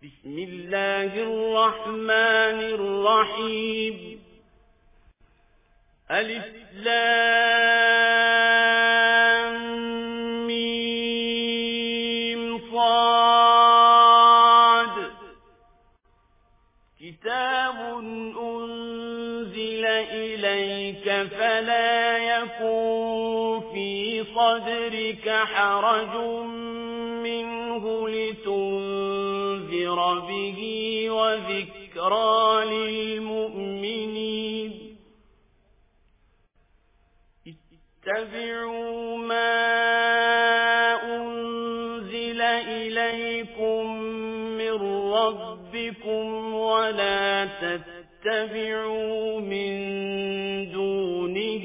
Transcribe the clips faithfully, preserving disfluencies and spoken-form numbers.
بسم الله الرحمن الرحيم. ألف لام ميم صاد. كتاب أنزل إليك فلا يكن في صدرك حرج منه لتنذر به وذكرى للمؤمنين. اتبعوا ما أنزل إليكم من ربكم ولا تتبعوا من دونه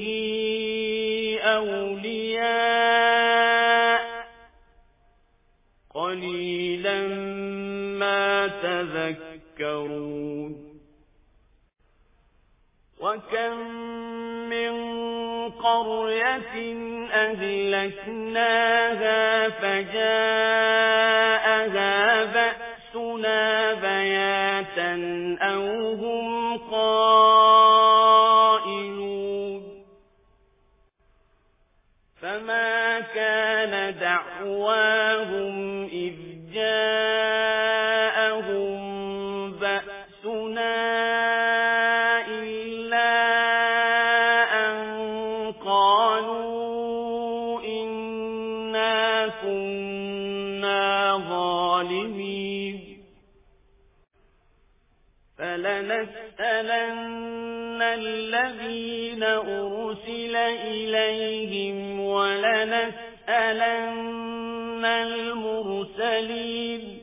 أولياء قليلا ما تذكرون. وكم من قرية أهلكناها فجاءها بأسنا بياتا أو هم قائلون. فما كان دعواهم إذ جاءهم بأسنا إلا أن قالوا إنا كنا ظالمين. فلنسألن الذين أرسل إليهم ولنسألن المرسلين.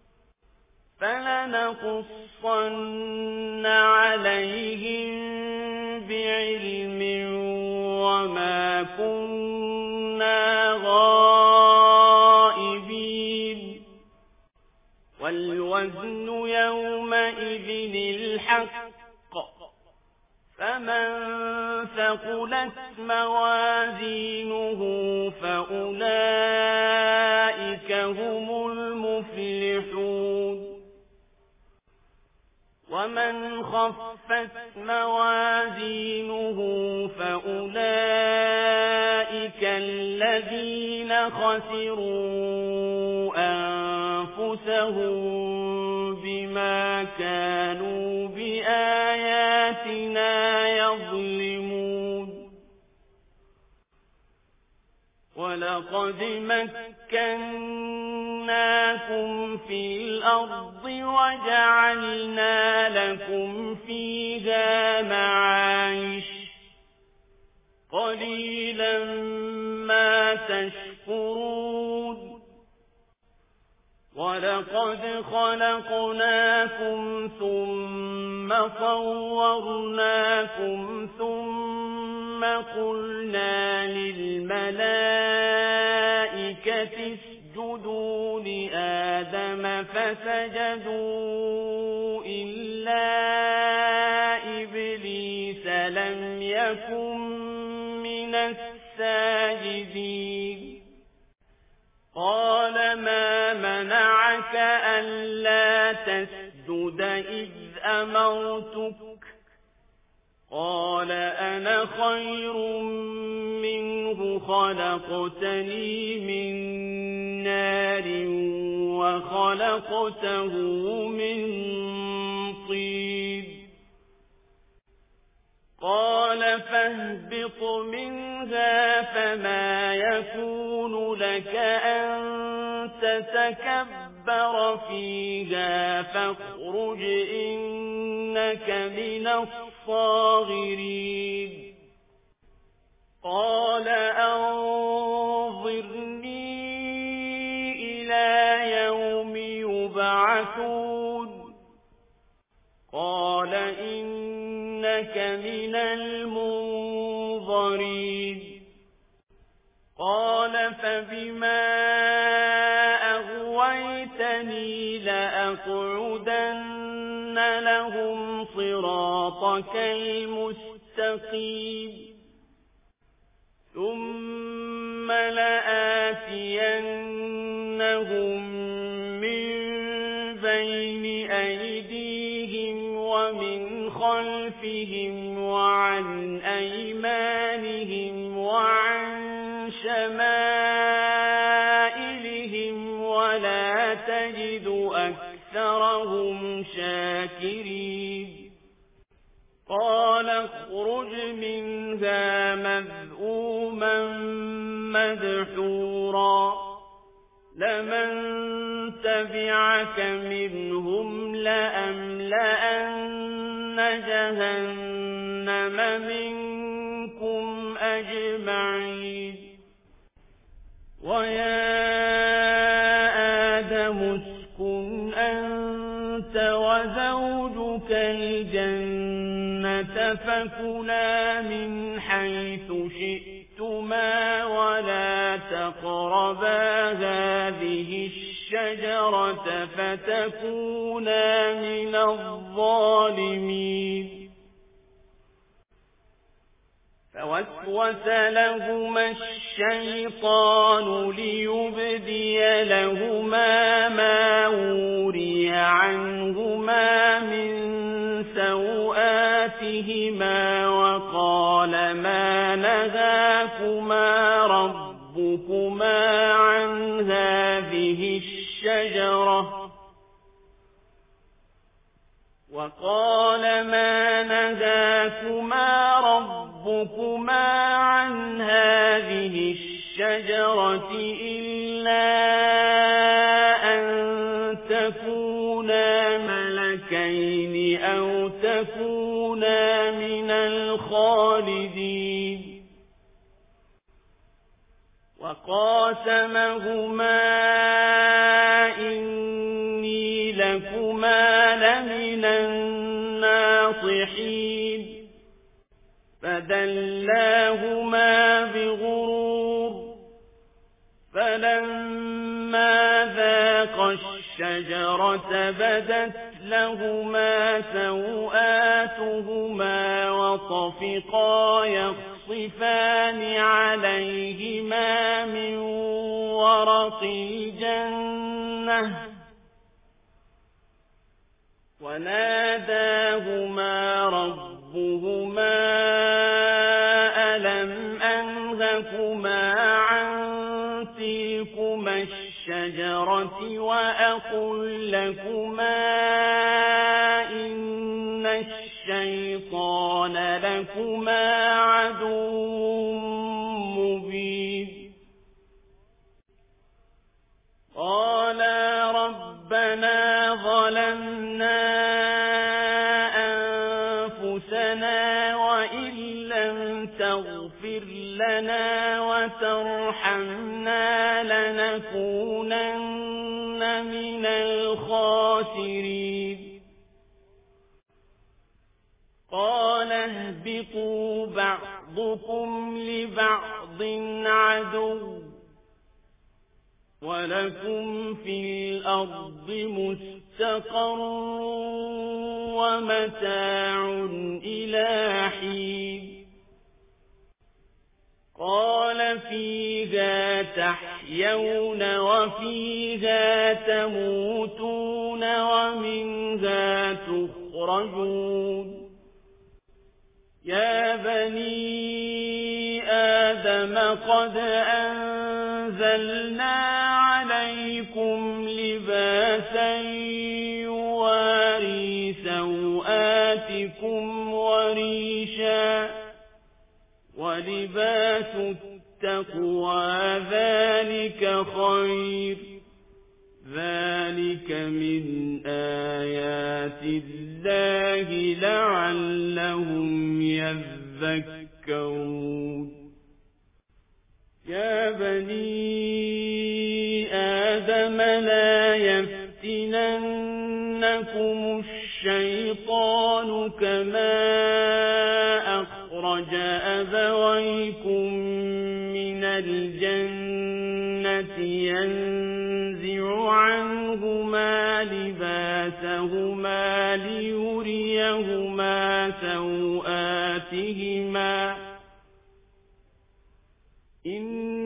فلنقصن عليهم بعلم وما كنا غائبين. والوزن يومئذ الحق. فمن ثقلت موازينه فأولئك هم المفلحون. ومن خفت موازينه فأولئك الذين خسروا أنفسهم بما كانوا بآياتنا يظلمون. ولقد مكناكم في الأرض وجعلنا لكم فيها معايش قليلا ما تشكرون. ولقد خلقناكم ثم صورناكم ثم قلنا للملائكة اسجدوا لآدم فسجدوا إلا إبليس لم يكن من الساجدين. قال ما منعك ألا تسجد إذ أمرتك؟ قال أنا خير منه خلقتني من نار وخلقته من طين. قال فاهبط منها فما يكون لك أن تتكبر فيها فاخرج إنك من الصاغرين. قال أنظرني إلى يوم يبعثون. قال إنك من المنظرين. قال فبما أغويتني لأقعدن لهم صراطك المستقيم. ثم لآتينهم من بين أيديهم ومن خلفهم وعن أيمانهم وعن شمائلهم ولا تجد أكثرهم شاكرين قال اخرج منها مذءوما مدحورا لمن تبعك منهم لأملأن جهنم منكم أجمعين ويا آدم اسكن أنت وزوجك الجنة فكلا من حيث شئتما ولا تقربا هذه الشجرة فتكونا من الظالمين فوسوس لهما الشيطان ليبدي لهما ما وري عنهما من سوآتهما وقال ما نهاكما ربكما عن هذه الشجرة وقال ما نهاكما ربكما عن هذه الشجرة إلا أن تكونا ملكين أو تكونا من الخالدين وقاسمهما إني لكما لمن الناصحين فدلاهما بغرور فلما ذاقا الشجرة بدت لهما سوآتهما وطفقا يخصفان عليهما من ورق الجنة وناداهما ربهما ألم أنهكما عن تلكما الشجرة وأقل لكما إن الشيطان لكما عدو مبين قالا ربنا ظلمنا أنفسنا وإن لم تغفر لنا وترحمنا لنكونن من الخاسرين قال اهبطوا بعضكم لبعض عدو ولكم في الأرض مستقر ومتاع إلى حين قال فيها تحيون وفيها تموتون ومنها تخرجون يا بني آدم قد أنزلنا عليكم لباسا يواري سوآتكم وريشا ولباس التقوى ذلك خير ذلك من آيات الله لعلهم يذكرون يا بني آدم لا يفتننكم الشيطان كما أخرج أبويكم من الجنة ينزع عنهما لباسهما ليريهما سوآتهما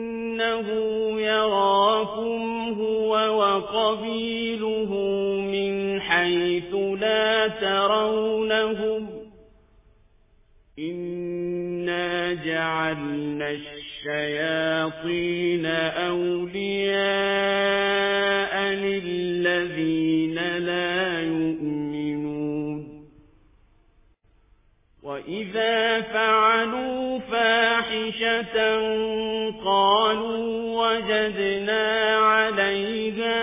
إنه يراكم هو وقبيله من حيث لا ترونهم إنا جعلنا الشياطين أولياء للذين لا يؤمنون وإذا فعلوا فاحشة قالوا وجدنا عليها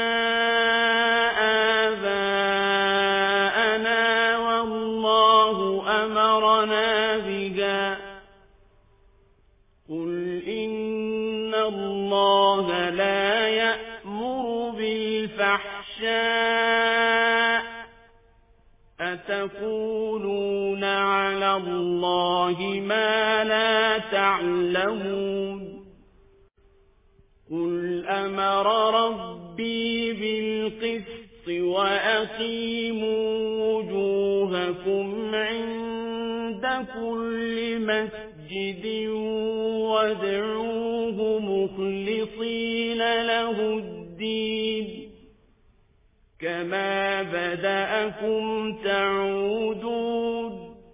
آباءنا والله أمرنا بها قل إن الله لا يأمر بالفحشاء أتقولون على الله ما لا تعلمون قل أمر ربي بالقسط وأقيموا وجوهكم عند كل مسجد وادعوه مخلصين له الدين كما بدأكم تعودون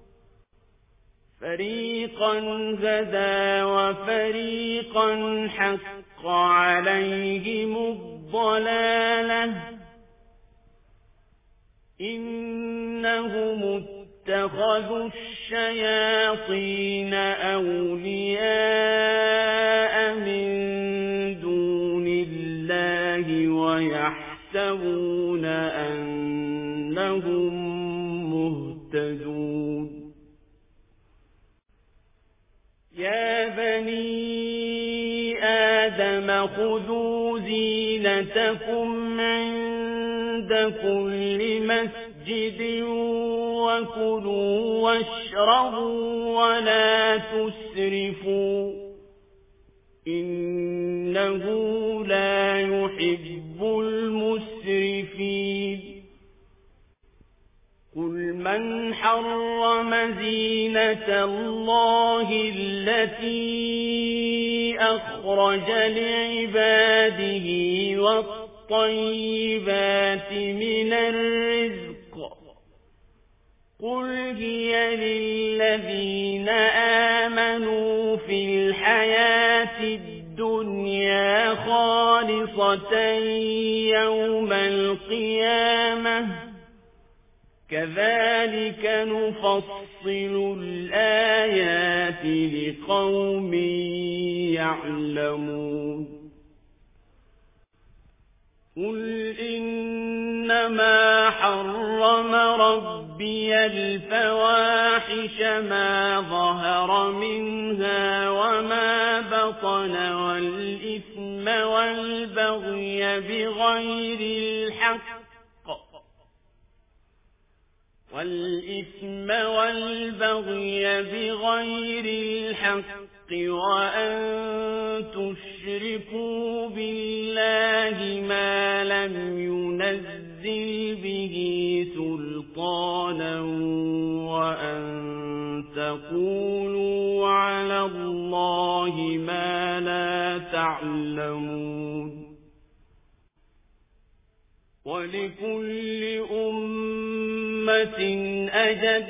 فريقا هدى وفريقا حق عليهم الضلالة إنهم اتخذوا الشياطين أولياء من دون الله ويحسبون أنهم مهتدون يا بني آدم خذوا زينتكم عند كل مسجد وكلوا واشربوا ولا تسرفوا إنه لا يحب المسرفين قل من حرم زينة الله التي أخرج لعباده والطيبات من الرزق قل هي للذين آمنوا في الحياة الدنيا خالصة يوم القيامة كذلك نفصل الآيات لقوم يعلمون قل إنما حرم ربي الفواحش ما ظهر منها وما بطن والإثم والبغي بغير الحق والإثم والبغي بغير الحق وأن تشركوا بالله ما لم ينزل به سلطانا وأن تقولوا على الله ما لا تعلمون ولكل أمة أجل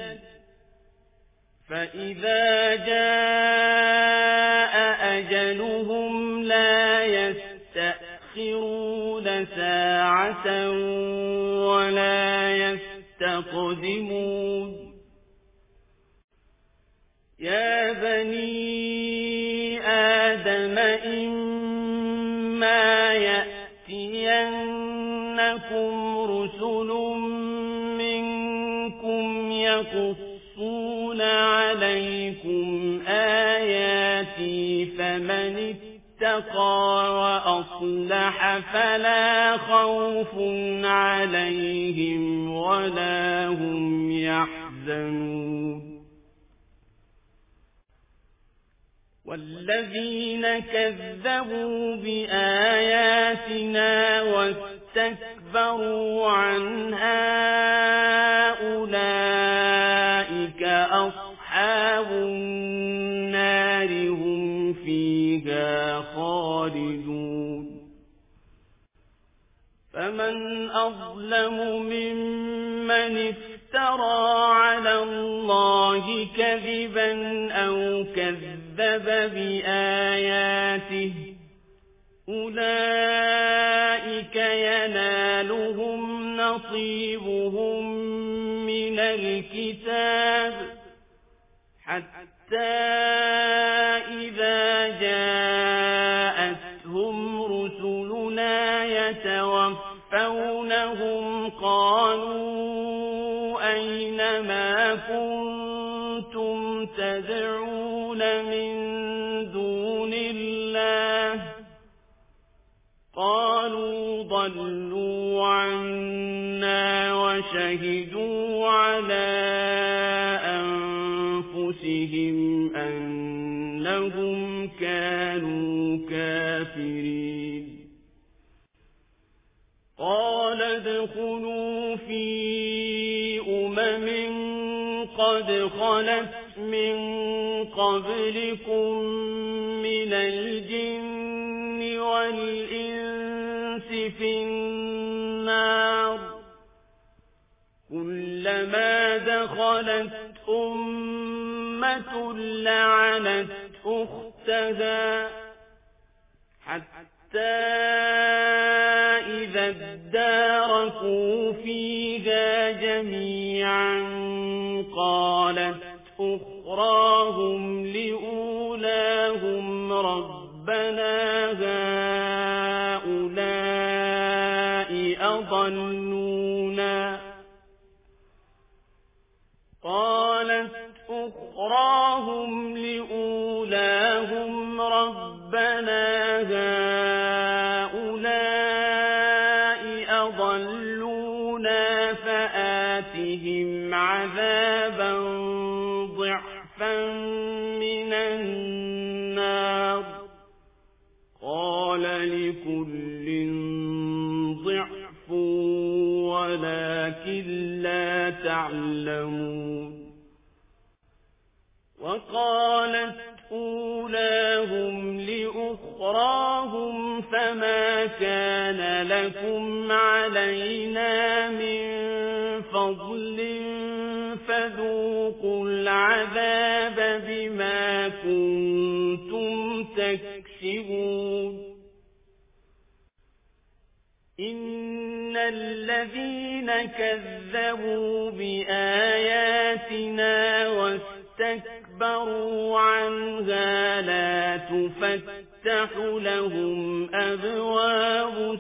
فإذا جاء أجلهم لا يستأخرون ساعة ولا يستقدمون يا بني آدم إما يأتينكم رسل منكم يقصون عليكم آياتي فمن اتقى وأصلح فلا خوف عليهم ولا هم يحزنون والذين كذبوا بآياتنا واستكبروا عنها أولئك أصحاب النار هم فيها خالدون فمن أظلم ممن من افترى على الله كذبا أو كذب بآياته أولئك ينالهم نصيبهم من الكتاب حتى إذا جاءتهم رسلنا يتوفونهم قالوا أين ما كنتم تدعون من دون الله قالوا ضلوا عنا وشهدوا على أنفسهم أنهم كانوا كافرين قال ادخلوا في أمم قد خلت من قبلكم من الجن والإنس في النار كلما دخلت أمة لعنت أختها حتى إذا اداركوا فيها جميعا قالت أخراهم لأولاهم ربنا هؤلاء أضلونا قالت أخراهم لأولاهم ربنا هؤلاء أضلونا فآتهم عذابا ضعفا من النار قال لكل ضعف ولكن لا تعلمون وقالت أولاهم لأخراهم فما كان لكم علينا من فضل فذوقوا العذاب بما كنتم تكسبون إن الذين كذبوا بآياتنا واستكبروا عنها لا تفتح لهم أبواب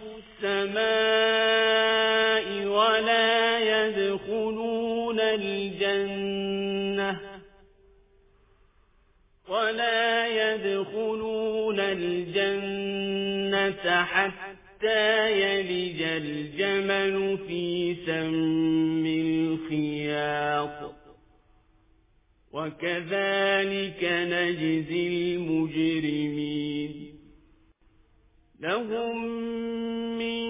السماء ولا يدخلون الجنة ولا يدخلون الجنة حتى يلج الجمل في سم الخياط وكذلك نجزي المجرمين لهم من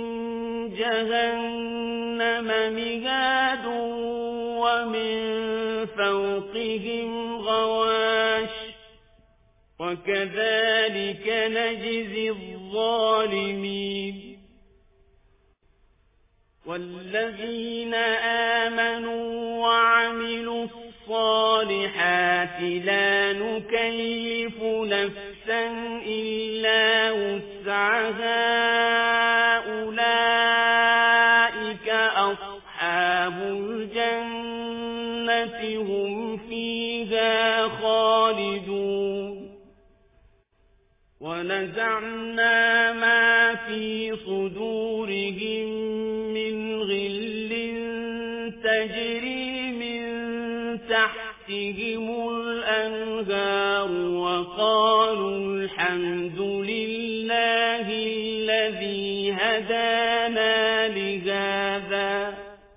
جهنم مهاد ومن فوقهم غواش وكذلك نجزي الظالمين والذين آمنوا وعملوا الصالحات لا نكلف نفسا إلا وسعها أولئك أصحاب الجنة هم فيها خالدون ونزعنا ما في صدورهم من غل تجري من تحتهم الأنهار وقالوا الحمد لله الذي هدانا لهذا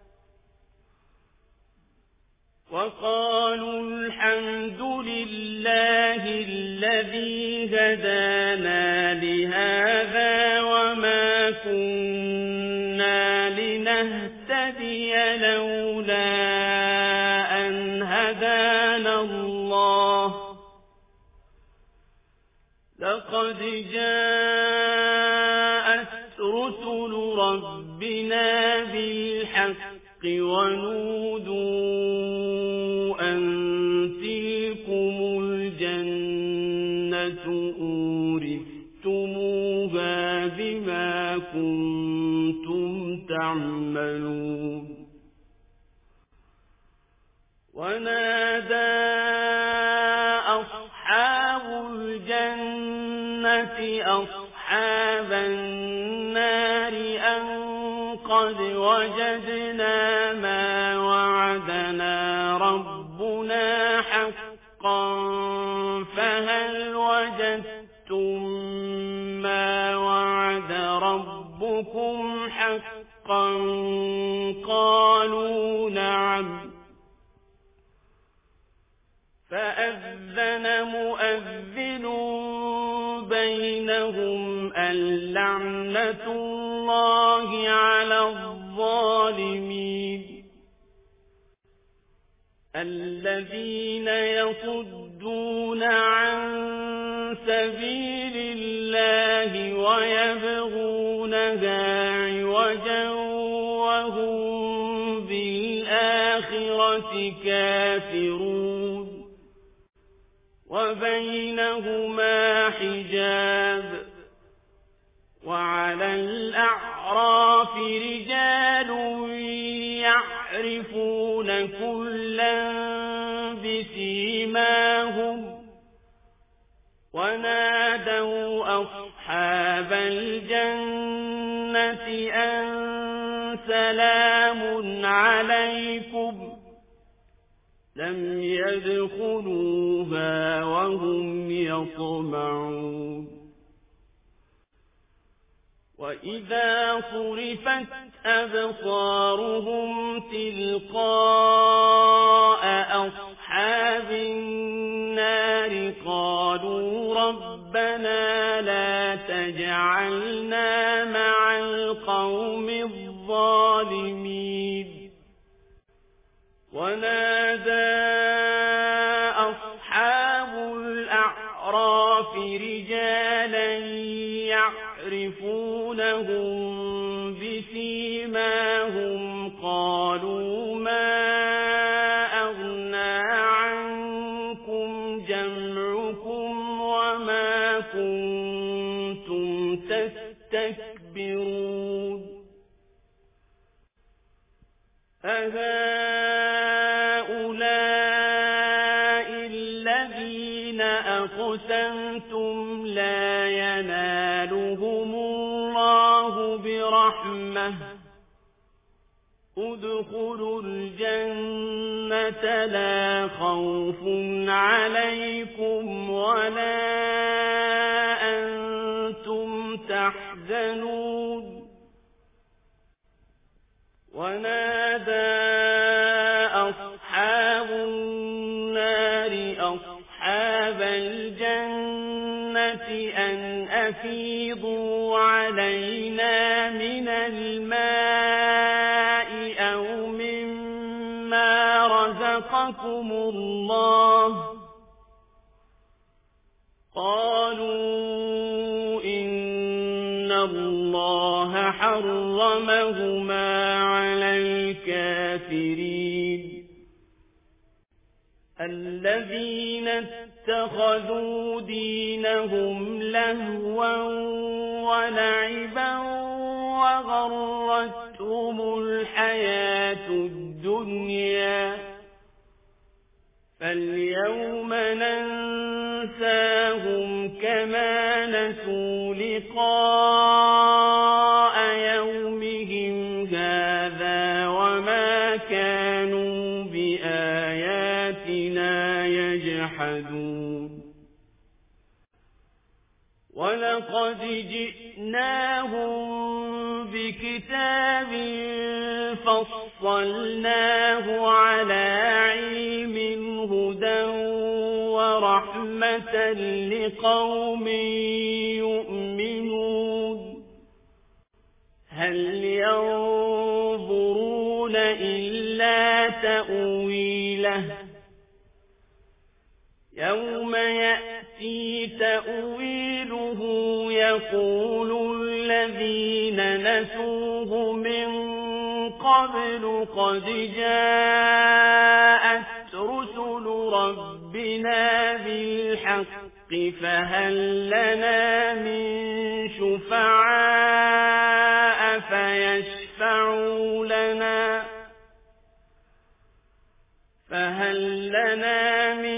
وقالوا الحمد لله الذي هدانا لهذا وما كنا لنهتدي لولا أن هدانا الله لقد جاءت رسل ربنا بالحق ونودوا أن تلكم الجنة أورثتموها بما كنتم تعملون ونادى أصحاب الجنة أصحاب النار أن قد وجدنا ما وعدنا ربنا حقا فهل وجدتم ما وعد ربكم حقا قالوا نعم فأذن مؤذن بينهم اللعنة الله على الظالمين الذين يصدون عن سبيل الله ويبغونها عوجا وهم بالآخرة كافرون وبينهما حجاب وعلى الأعراف رجال يعرفون كلا بسيماهم ونادوا أصحاب الجنة أن سلام عليكم لم يدخلوها وهم يطمعون وإذا صرفت أبصارهم تلقاء أصحاب النار قالوا ربنا لا تجعلنا مع القوم الظالمين ونادى أصحاب الأعراف رجالا يعرفونهم بسيماهم قالوا ما أغنى عنكم جمعكم وما كنتم تستكبرون أهؤلاء الذين أقسمتم لا ينالهم الله برحمة ادخلوا الجنة لا خوف عليكم ولا أنتم تحزنون ونادى أصحاب النار أصحاب الجنة أن أفيضوا علينا من الماء أو مما رزقكم الله قالوا إن الله حرمهما على الكافرين الذين اتخذوا دينهم لهوا ولعبا وغرتهم الحياة الدنيا فاليوم ننساهم كما نسوا لقاء يومهم هذا وما كانوا بآياتنا يجحدون ولقد جئناهم بكتاب فصلناه على علم هدى ورحمة لقوم يؤمنون هل ينظرون إلا تأويله يوم يأتي تأويله يقول الذين نسوه من قبل قد جاءت رسل ربنا بالحق فهل لنا من شفعاء فيشفعوا لنا فهل لنا من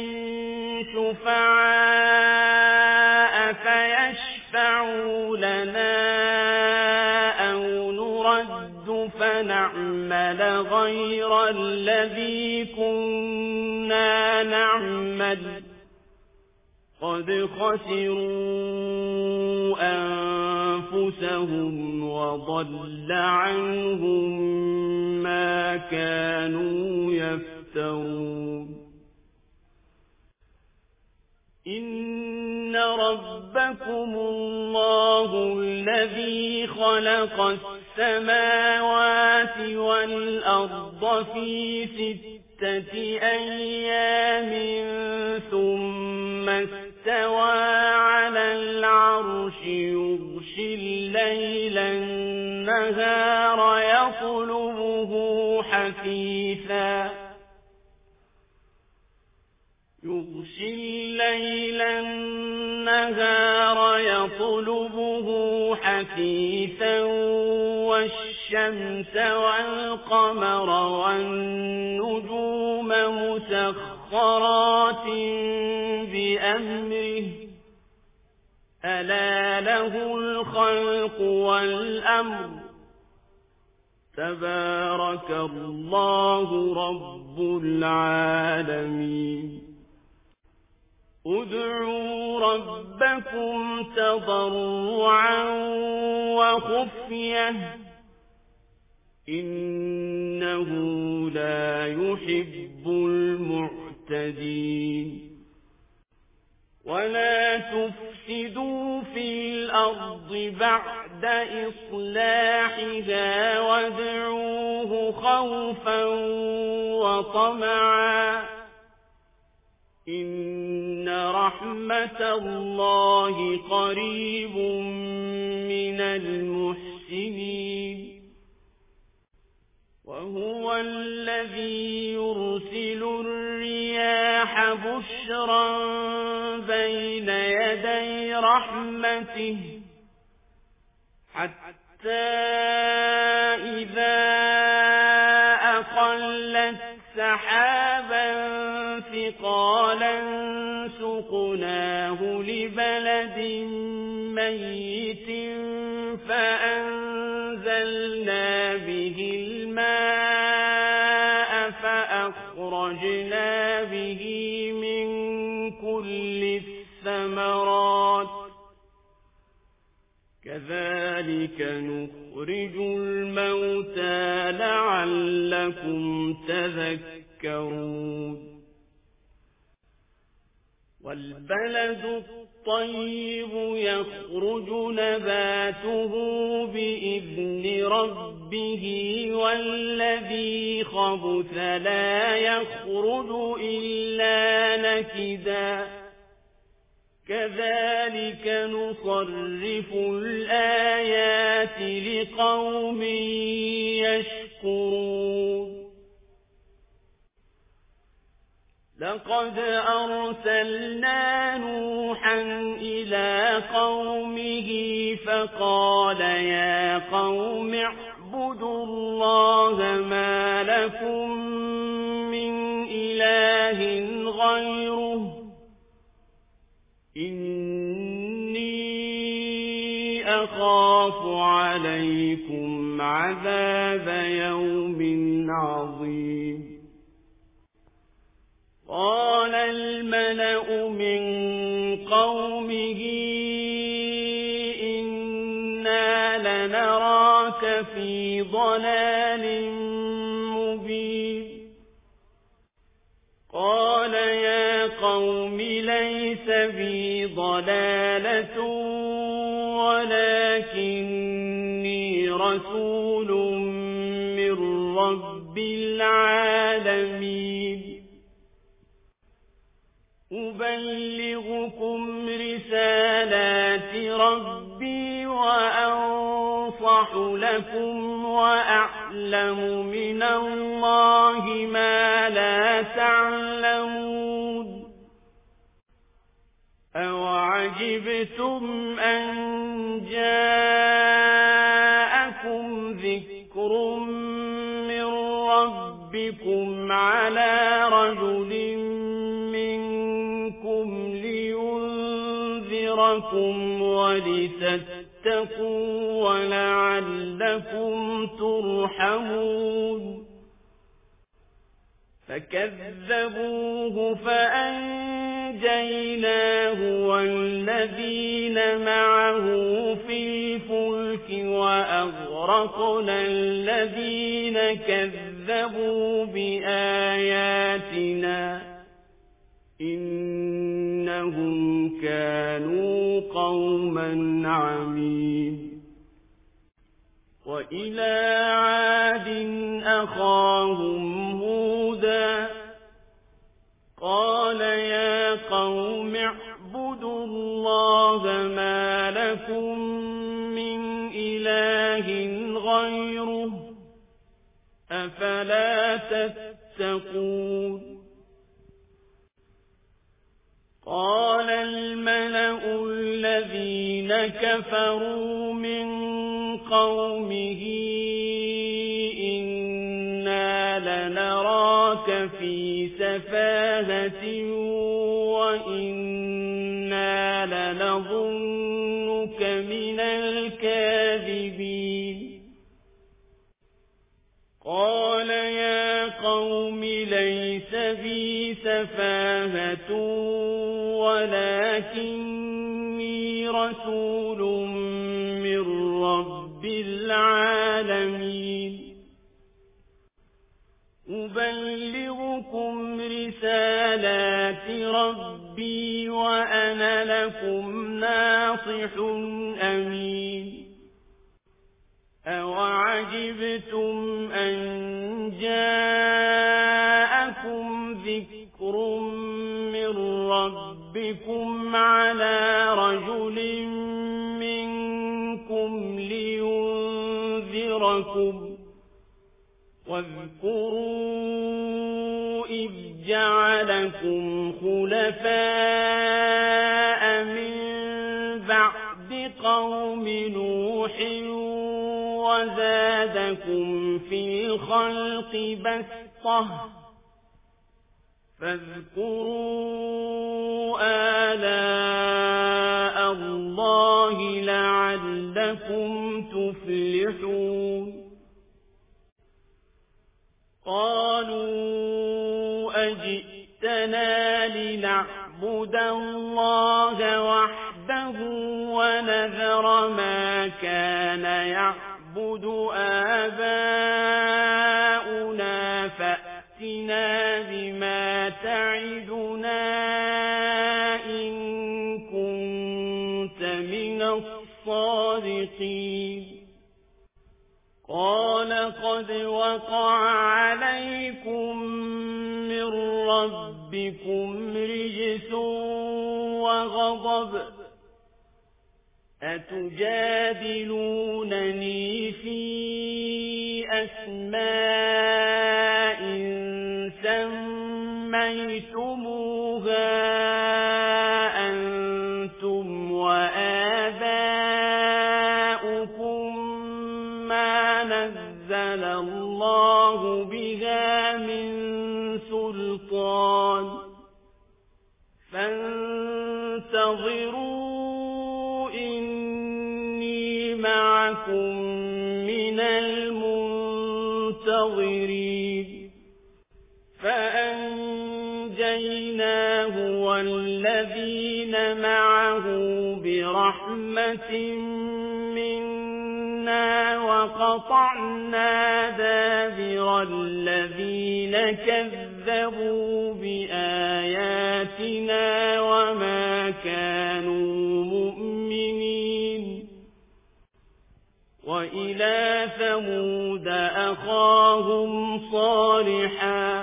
شفعاء فيشفعوا لنا أو نرد فنعمل غير الذي كنا نعمل قد خسروا أنفسهم وضل عنهم ما كانوا يفترون إن ربكم الله الذي خلق السماوات والأرض في ستة أيام ثم استوى على العرش يغشي الليل النهار يطلبه حثيثا يغشي الليل النهار يطلبه حثيثا والشمس والقمر والنجوم مسخرات بأمره ألا له الخلق والأمر تبارك الله رب العالمين ادعوا ربكم تضرعا وخفية إنه لا يحب المعتدين ولا تفسدوا في الأرض بعد إصلاحها وادعوه خوفا وطمعا إن رحمة الله قريب من المحسنين وهو الذي يرسل الرياح بشرا بين يدي رحمته حتى إذا أقلت سحابا ثقالا سقناه لبلد ميت فأنزلنا به الماء فأخرجنا به من كل الثمرات كذلك نخرج الموتى لعلكم تذكرون والبلد الطيب يخرج نباته بإذن ربه والذي خبث لا يخرج إلا نكدا كذلك نصرف الآيات لقوم يشكرون لقد أرسلنا نوحا إلى قومه فقال يا قوم اعبدوا الله ما لكم من إله غيره إني أخاف عليكم عذاب يوم عظيم قال الملأ من قومه إنا لنراك في ضلال مبين قال يا قوم ليس بي ضلالة ولكني رسول من رب العالمين أبلغكم رسالات ربي وأنصح لكم وأعلم يعلم من الله ما لا تعلمون أوعجبتم أن جاءكم ذكر من ربكم على رجل منكم لينذركم ولتتقوا ولعلكم ترحمون فكذبوه فأنجيناه والذين معه في الفلك وأغرقنا الذين كذبوا بآياتنا إنهم كانوا قوما عمين وإلى عاد أخاهم هودا قال يا قوم اعبدوا الله ما لكم من إله غيره أفلا تتقون قال الملأ الذين كفروا من قومه إنا لنراك في سفاهة وإنا لنظنك من الكاذبين قال يا قوم ليس بي سفاهة ولكني رسول من رب العالمين أبلغكم رسالات ربي وأنا لكم ناصح أمين أوعجبتم أن جاءكم ذكر من ربكم على رجل منكم لينذركم واذكروا إذ جعلكم خلفاء من بعد قوم نوح وزادكم في الخلق بسطة فاذكروا آلاء الله لعلكم تفلحون قالوا أجئتنا لنعبد الله وحده ونذر ما كان يعبد آباؤنا فأتنا بما تعدنا إن كنت من الصادقين قال قد وقع عليكم من ربكم رجس وغضب أتجادلونني في أسماء سميتموها أنتم وآباؤكم ما نزل الله بها من سلطان فانتظروا إني معكم من المنتظرين فأنجيناه والذين معه برحمة منا وقطعنا دابر الذين كذبوا بآياتنا وما كانوا مؤمنين وإلى ثمود أخاهم صالحا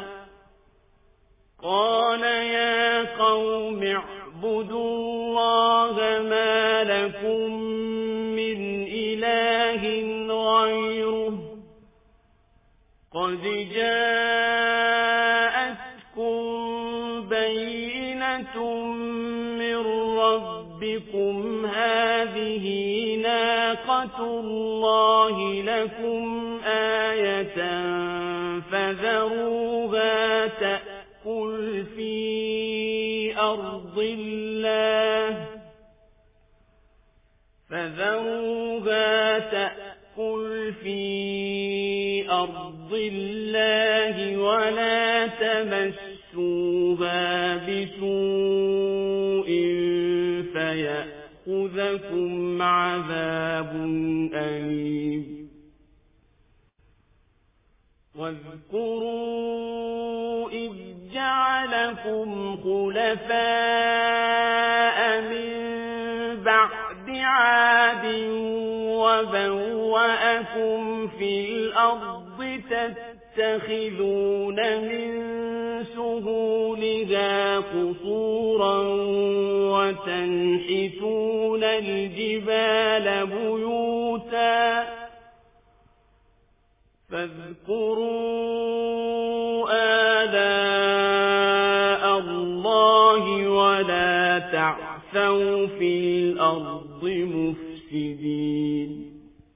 قال يا قوم اعبدوا الله ما لكم من إله غيره قد جاءتكم بينة من ربكم هذه ناقة الله لكم آية فذروها تأكل في أرض الله فذروها تأكل في أرض الله ولا تمسوها بسوء فيأخذكم عذاب أليم واذكروا إذ جعلكم خلفاء من بعد عاد وبوأكم في الأرض تتخذون من سهولها قصورا وتنحتون الجبال بيوتا فاذكروا آلاء الله ولا تعثوا في الأرض مفسدين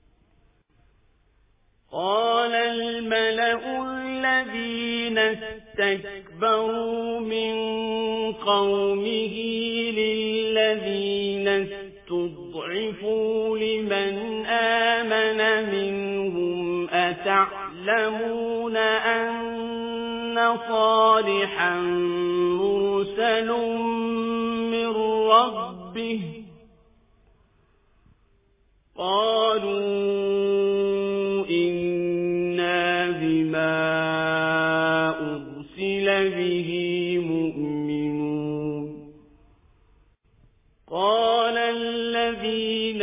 قال الملأ الذين استكبروا من قومه للذين استضعفوا لمن آمن منهم أتعلمون أن صالحا مرسل من ربه قالوا إنا بما أرسل به مؤمنون قال الذين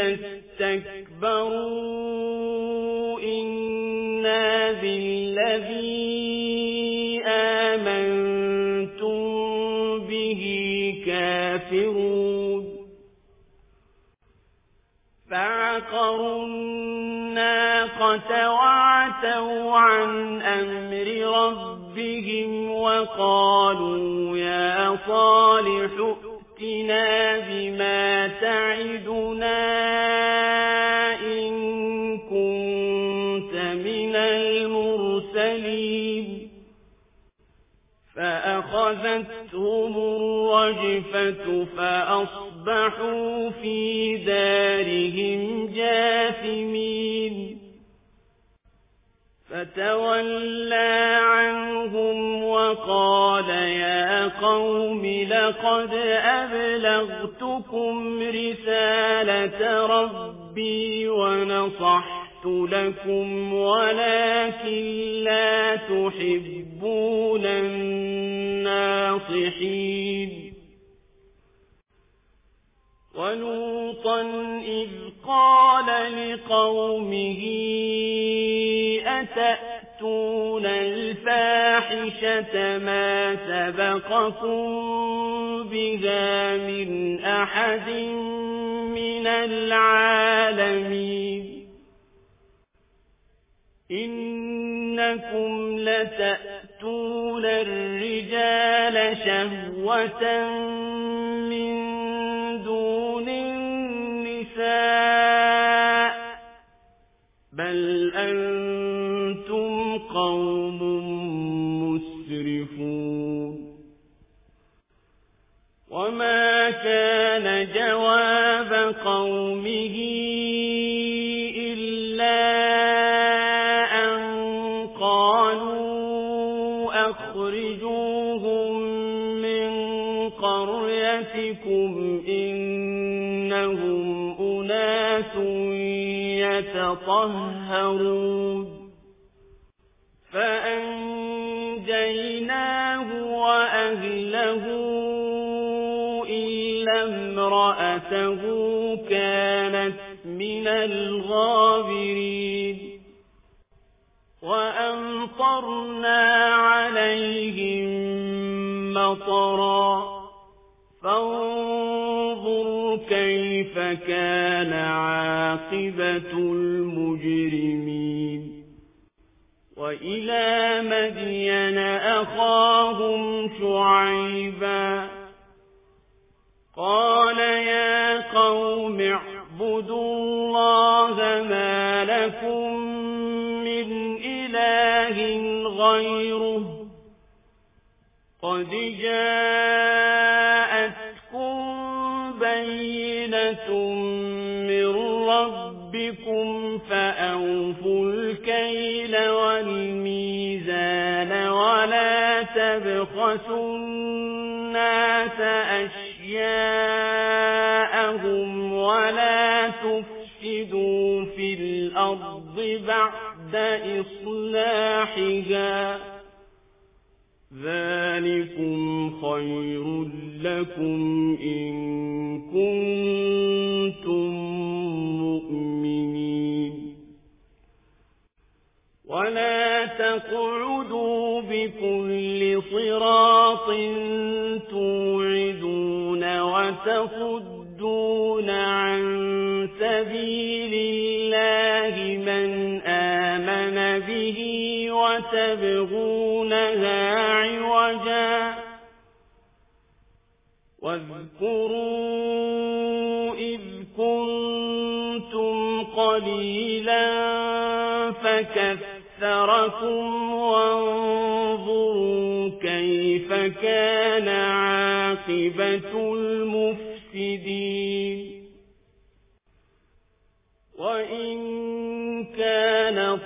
استكبروا إنا بالذي آمنتم به كافرون فعقروا الناقة وعتوا عن أمر ربهم وقالوا يا صالح ائتنا بما تعدنا إن كنت من المرسلين فأخذتهم الرجفة فأصبحوا في دارهم جاثمين فتولى عنهم وقال يا قوم لقد أبلغتكم رسالة ربي ونصحت لكم ولكن لا تحبون الناصحين ولوطا إذ قال لقومه أتأتون الفاحشة ما سبقكم بها من أحد من العالمين إنكم لتأتون الرجال شهوة من دون النساء بل أنتم قوم مسرفون وما كان جواب قومه إلا أن قالوا أخرجوهم من قريتكم إنهم أناس يتطهرون فأنجيناه وأهله إلا امرأته كانت من الغابرين وأمطرنا عليهم مطرا فانظر كيف كان عاقبة المجرمين وإلى مدين أخاهم شعيبا قال يا قوم اعبدوا الله ما لكم من إله غيره قد جاءتكم بينة من ربكم فأوفوا الكيل والميزان ولا تبخسوا الناس أشياءهم ولا تفسدوا في الأرض بعد إصلاحها ذلكم خير لكم إن كنتم مؤمنين ولا تقعدوا بكل صراط توعدون وتصدون عن سبيل الله من آمن به وتبغونها عوجا واذكروا إذ كنتم قليلا فكثركم وانظروا كيف كان عاقبة المفسدين وإن كان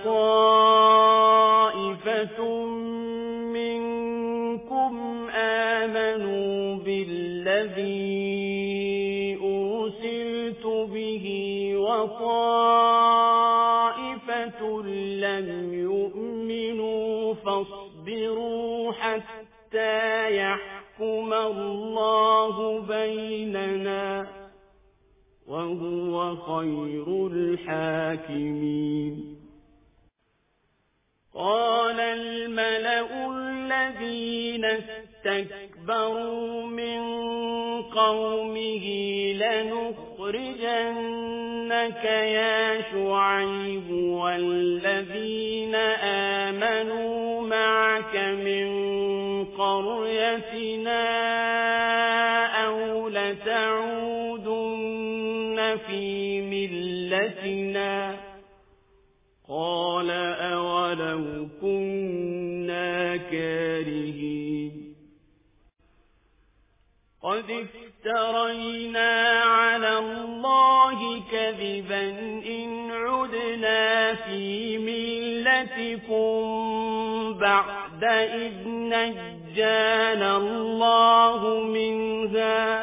طائفة منكم آمنوا بالذي أرسلت به وطائفة لم يؤمنوا فاصبروا حتى يحكم الله بيننا وهو خير الحاكمين قال الملأ الذين استكبروا من قومه لنخرجنك يا شعيب والذين آمنوا معك من قريتنا أو لتعودن في ملتنا قال أولو كنا كارهين قد افترينا على الله كذبا إن عدنا في ملتكم بعد إذ نجانا الله منها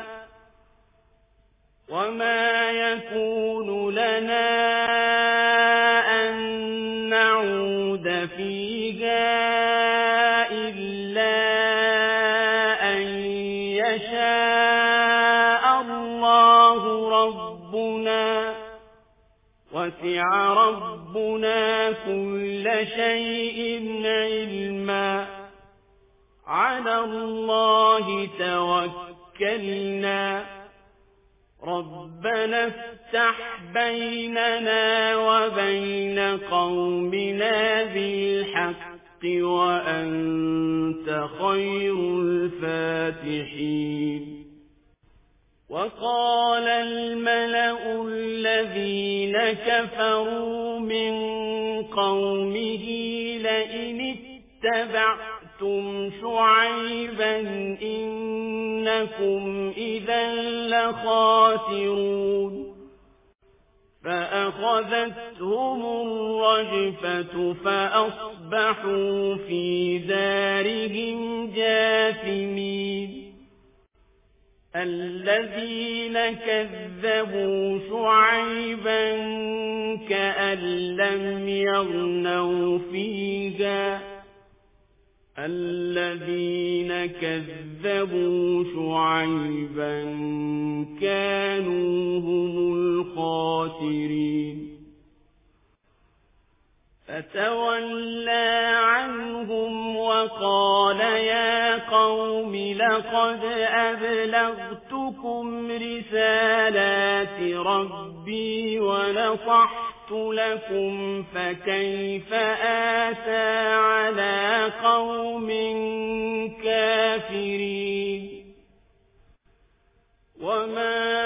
وما يكون لنا أن نعود فيها إلا أن يشاء الله ربنا وسع ربنا كل شيء علما على الله توكلنا ربنا افتح بيننا وبين قومنا بالحق وأنت خير الفاتحين وقال الملأ الذين كفروا من قومه لئن اتبعتم شعيبا إنكم إذا لخاسرون فأخذتهم الرجفة فأصبحوا في دارهم جاثمين الذين كذبوا شعيبا كأن لم يغنوا فيها الذين كذبوا شعيبا كانوا هم الخاسرين فتولى عنهم وقال يا قوم لقد أبلغتكم رسالات ربي ونصحت لكم فكيف آسى على قوم كافرين وما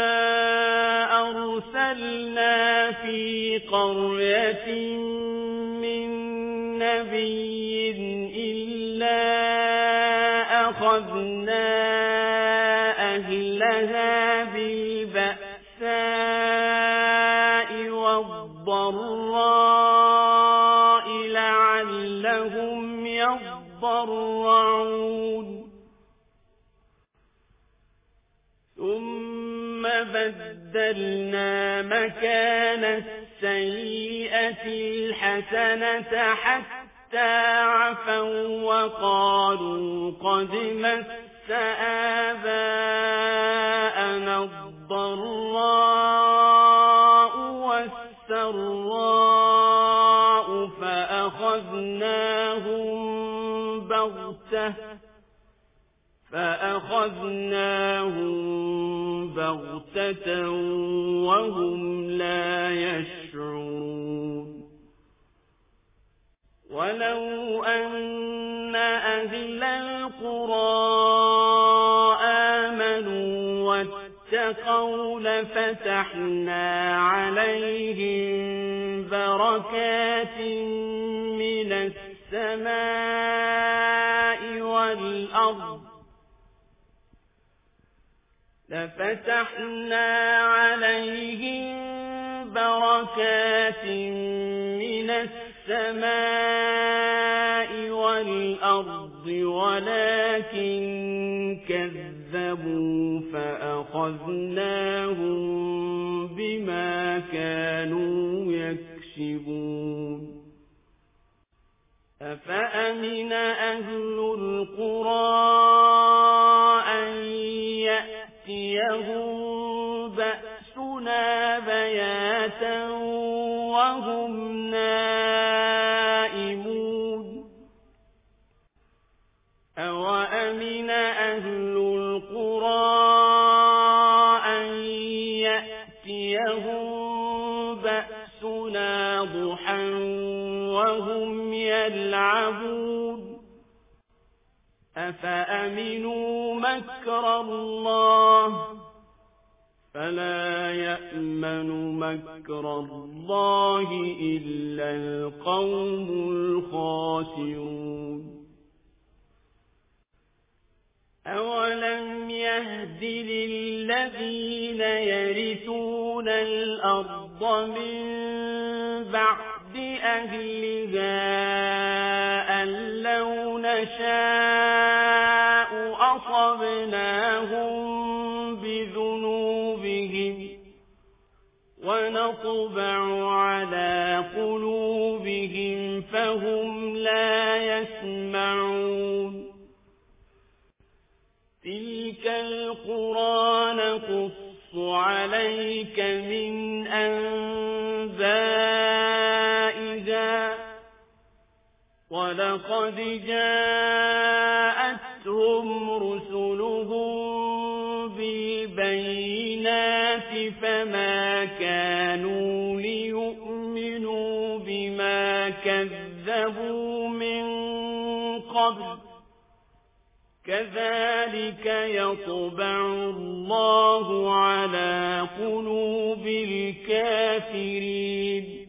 أرسلنا في قرية من نبي إلا أخذنا أهلها بالبأساء والضراء لعلهم يضرعون ثم بدلنا مكان السيئة الحسنة حتى عفوا وقالوا قد مس آباءنا الضراء والسراء فأخذناهم بغتة فأخذناهم بغتة وهم لا يشعرون ولو أن أهل القرى آمنوا واتقوا لفتحنا عليهم بركات من السماء والأرض لفتحنا عليهم بركات من السماء والأرض ولكن كذبوا فأخذناهم بما كانوا يكسبون أفأمن أهل القرى أن يأتيهم بأسنا بياتا وهم نائمون أوأمن أهل القرى أن يأتيهم بأسنا ضحى وهم يلعبون أفأمنوا مكر الله فلا يأمن مكر الله إلا القوم الخاسرون أولم يهد للذين يرثون الأرض من بعد أهلها أن لو نشاء أصبناهم بذنوبهم ونطبع على قلوبهم فهم لا يسمعون تلك القرى نقص عليك من أنبائها ولقد جاءتهم رسلهم بالبينات فما كانوا ليؤمنوا بما كذبوا من قبل كذلك يطبع الله على قلوب الكافرين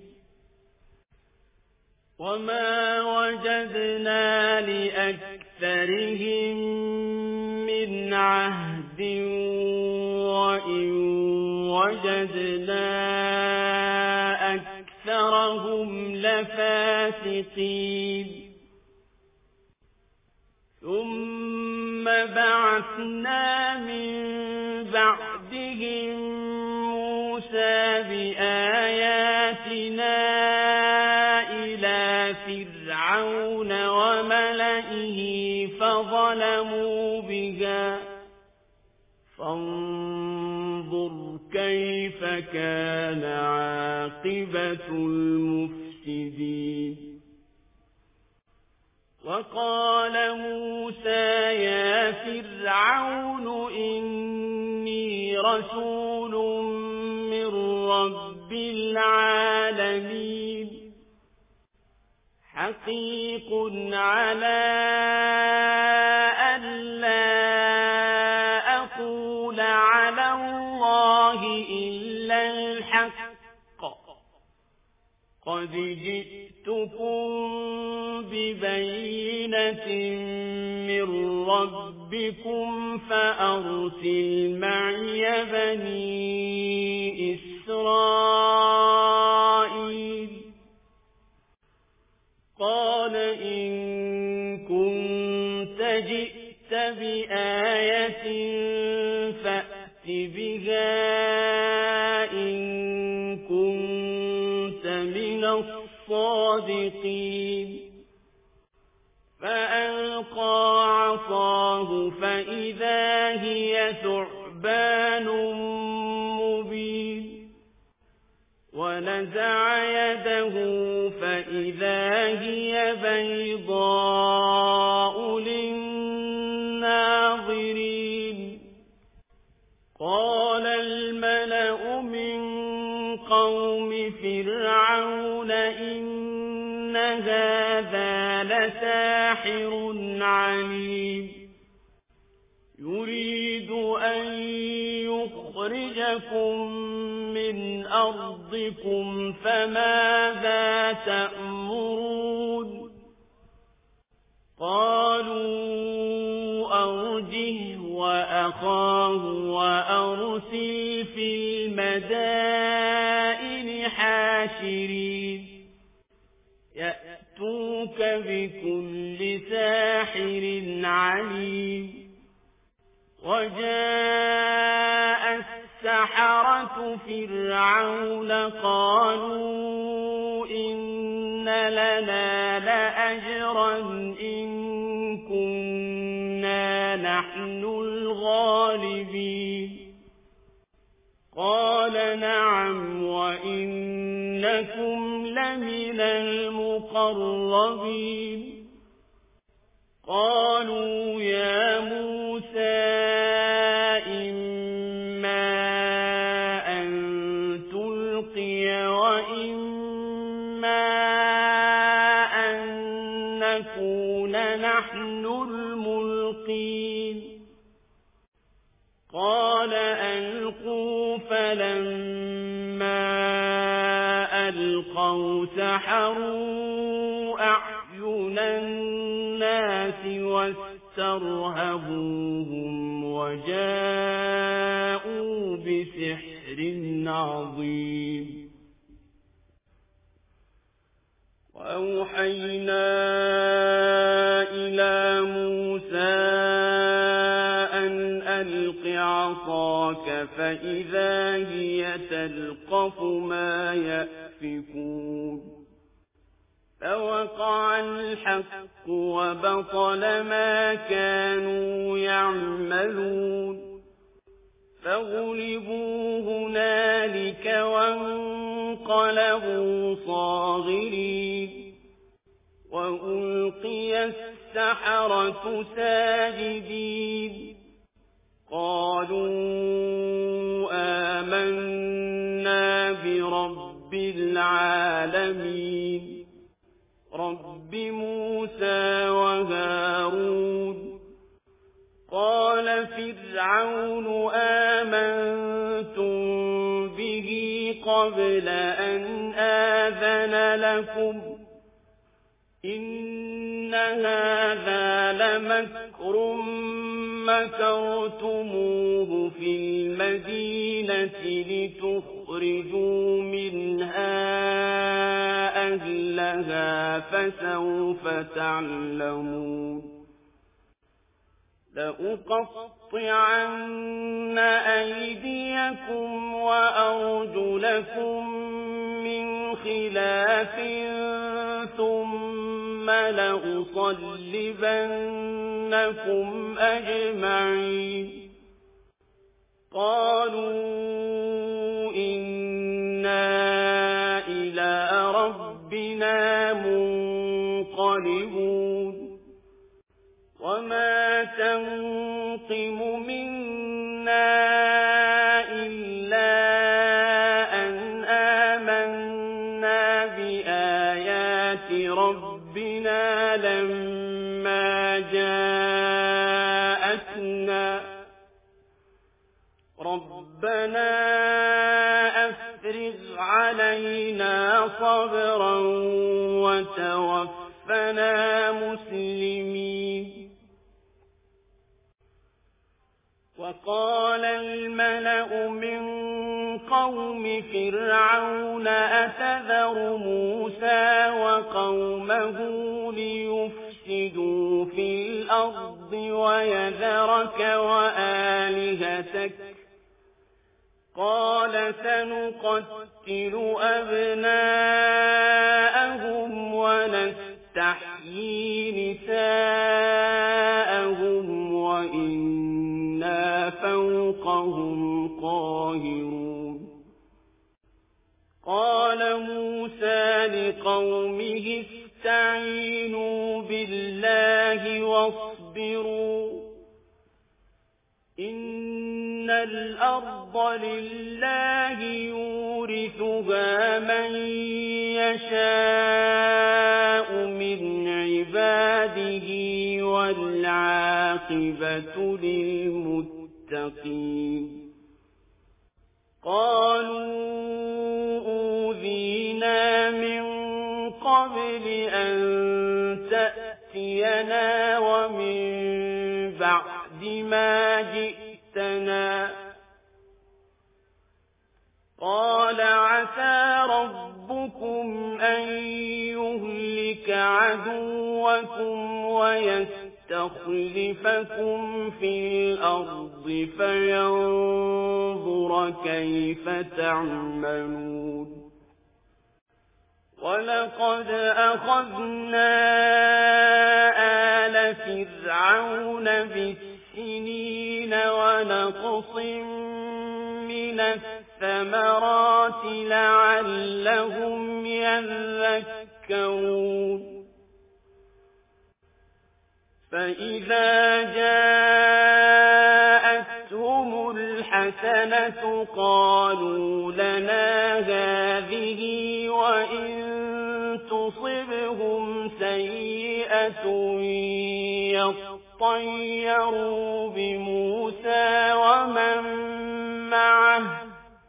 وما وجدنا لأكثرهم من عهد وإن وجدنا أكثرهم لفاسقين ثم بعثنا من بعدهم موسى بآياتنا إلى فرعون وملئه فظلموا بها فانظر كيف كان عاقبة المفسدين وقال موسى يا فرعون إني رسول من رب العالمين تحقيق على ألا أقول على الله إلا الحق قد جئتكم ببينة من ربكم فأرسل معي بني إسرائيل قال إن كنت جئت بآية فأت بها إن كنت من الصادقين فألقى عصاه فإذا هي ثعبان مبين ونزع يده فإذا هي بيضاء للناظرين قال الملأ من قوم فرعون إن هذا لساحر عليم يريد أن يخرجكم من أرضكم فماذا تأمرون قالوا أرجه وأخاه وأرسل في المدائن حاشرين يأتوك بكل ساحر عليم وجاء السحرة فرعون قالوا إن لنا لأجرا إن كنا نحن الغالبين قال نعم وإنكم لمن المقربين قالوا يا موسى إما أن تلقي وإما أن نكون نحن الملقين قال ألقوا فلما ألقوا سحروا أعين الناس واسترهبوهم وجاءوا بسحر عظيم وأوحينا إلى موسى أن ألق عصاك فإذا هي تلقف ما يأفكون فوقع الحق وبطل ما كانوا يعملون فغلبوا هنالك وانقلبوا صاغرين وألقي السحرة ساجدين قالوا آمنا برب العالمين رب موسى وهارون قال فرعون آمنتم به قبل أن آذن لكم إن هذا لمكر مكرتموه في المدينة لتخرجوا منها أهلها فسوف تعلمون لأقطعن أيديكم وأرجلكم من خلاف ثم لأصلبنكم أجمعين قالوا إنا إلى ربنا منقلبون وما تنقم منا إلا أن آمنا بآيات ربنا جاءتنا ربنا أفرغ علينا صبرا وتوفنا مسلمين وقال الملأ من قوم فرعون أتذر موسى وقومه ليفسدوا في الأرض ويذرك وآلهتك قال سنقتل أبناءهم ونستحيي نساءهم وإنا فوقهم قاهرون قال موسى لقومه استعينوا بالله واصبروا إن الأرض لله يورثها من يشاء من عباده والعاقبة للمتقين قالوا أوذينا من قبل أن تأتينا ومن بعد ما جئتنا قال عسى ربكم أن يهلك عدوكم ويستخلفكم في الأرض فينظر كيف تعملون ولقد أخذنا آل فرعون بالسنين ونقص من الثمرات لعلهم يذكرون فإذا جاءتهم الحسنة قالوا لنا هذه وإن تصبهم سيئة يطيروا بموسى ومن معه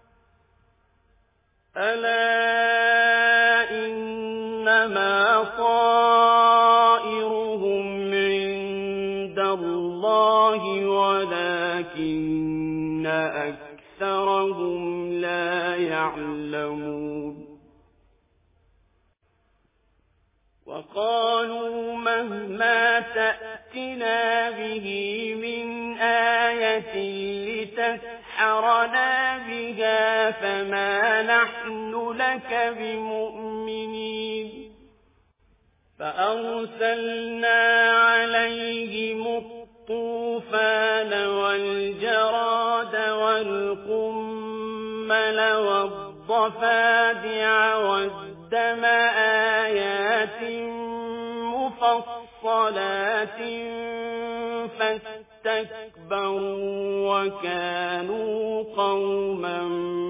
ألا إنما طائرهم عند الله ولكن أكثرهم لا يعلمون وقالوا مهما تأتنا به من آية لتسحرنا بها فما نحن لك بمؤمنين فأرسلنا عليهم الطوفان والجراد والقمل والضفادع والدم آيات مفصلات فاستكبروا وكانوا قوما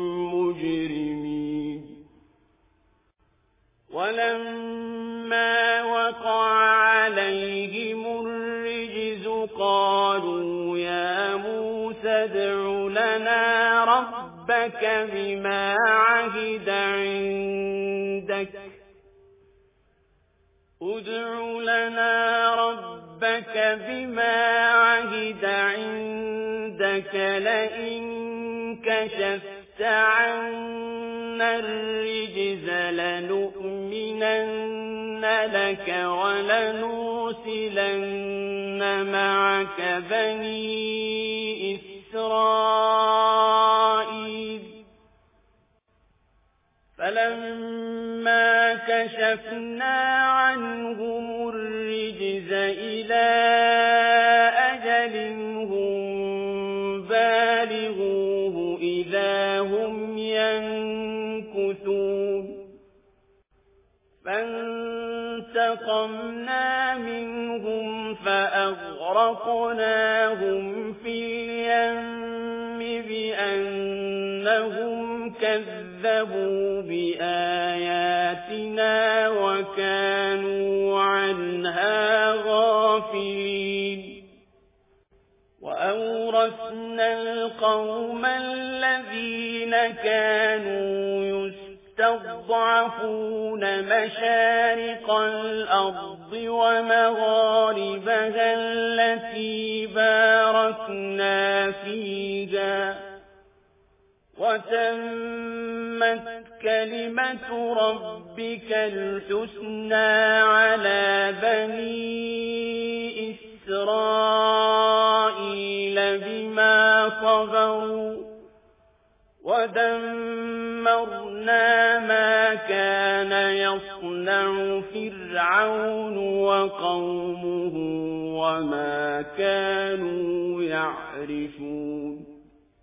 مجرمين ولما وقع عليهم الرجز قالوا يا موسى ادع لنا ربك بما عهد عندك ادع لنا ربك بما عهد عندك لئن كشفت عنا الرجز لنؤمنن لك ولنرسلن معك بني إسرائيل فلما كشفنا عنهم الرجز إلى أجل هم بالغوه إذا هم ينكثون فانتقمنا منهم فأغرقناهم في اليم بأنهم كذبوا بآياتنا وكانوا عنها غافلين وأورثنا القوم الذين كانوا يستضعفون مشارق الأرض ومغاربها التي باركنا فيها وتمت كلمة ربك الحسنى على بني إسرائيل بما صبروا ودمرنا ما كان يصنع فرعون وقومه وما كانوا يعرشون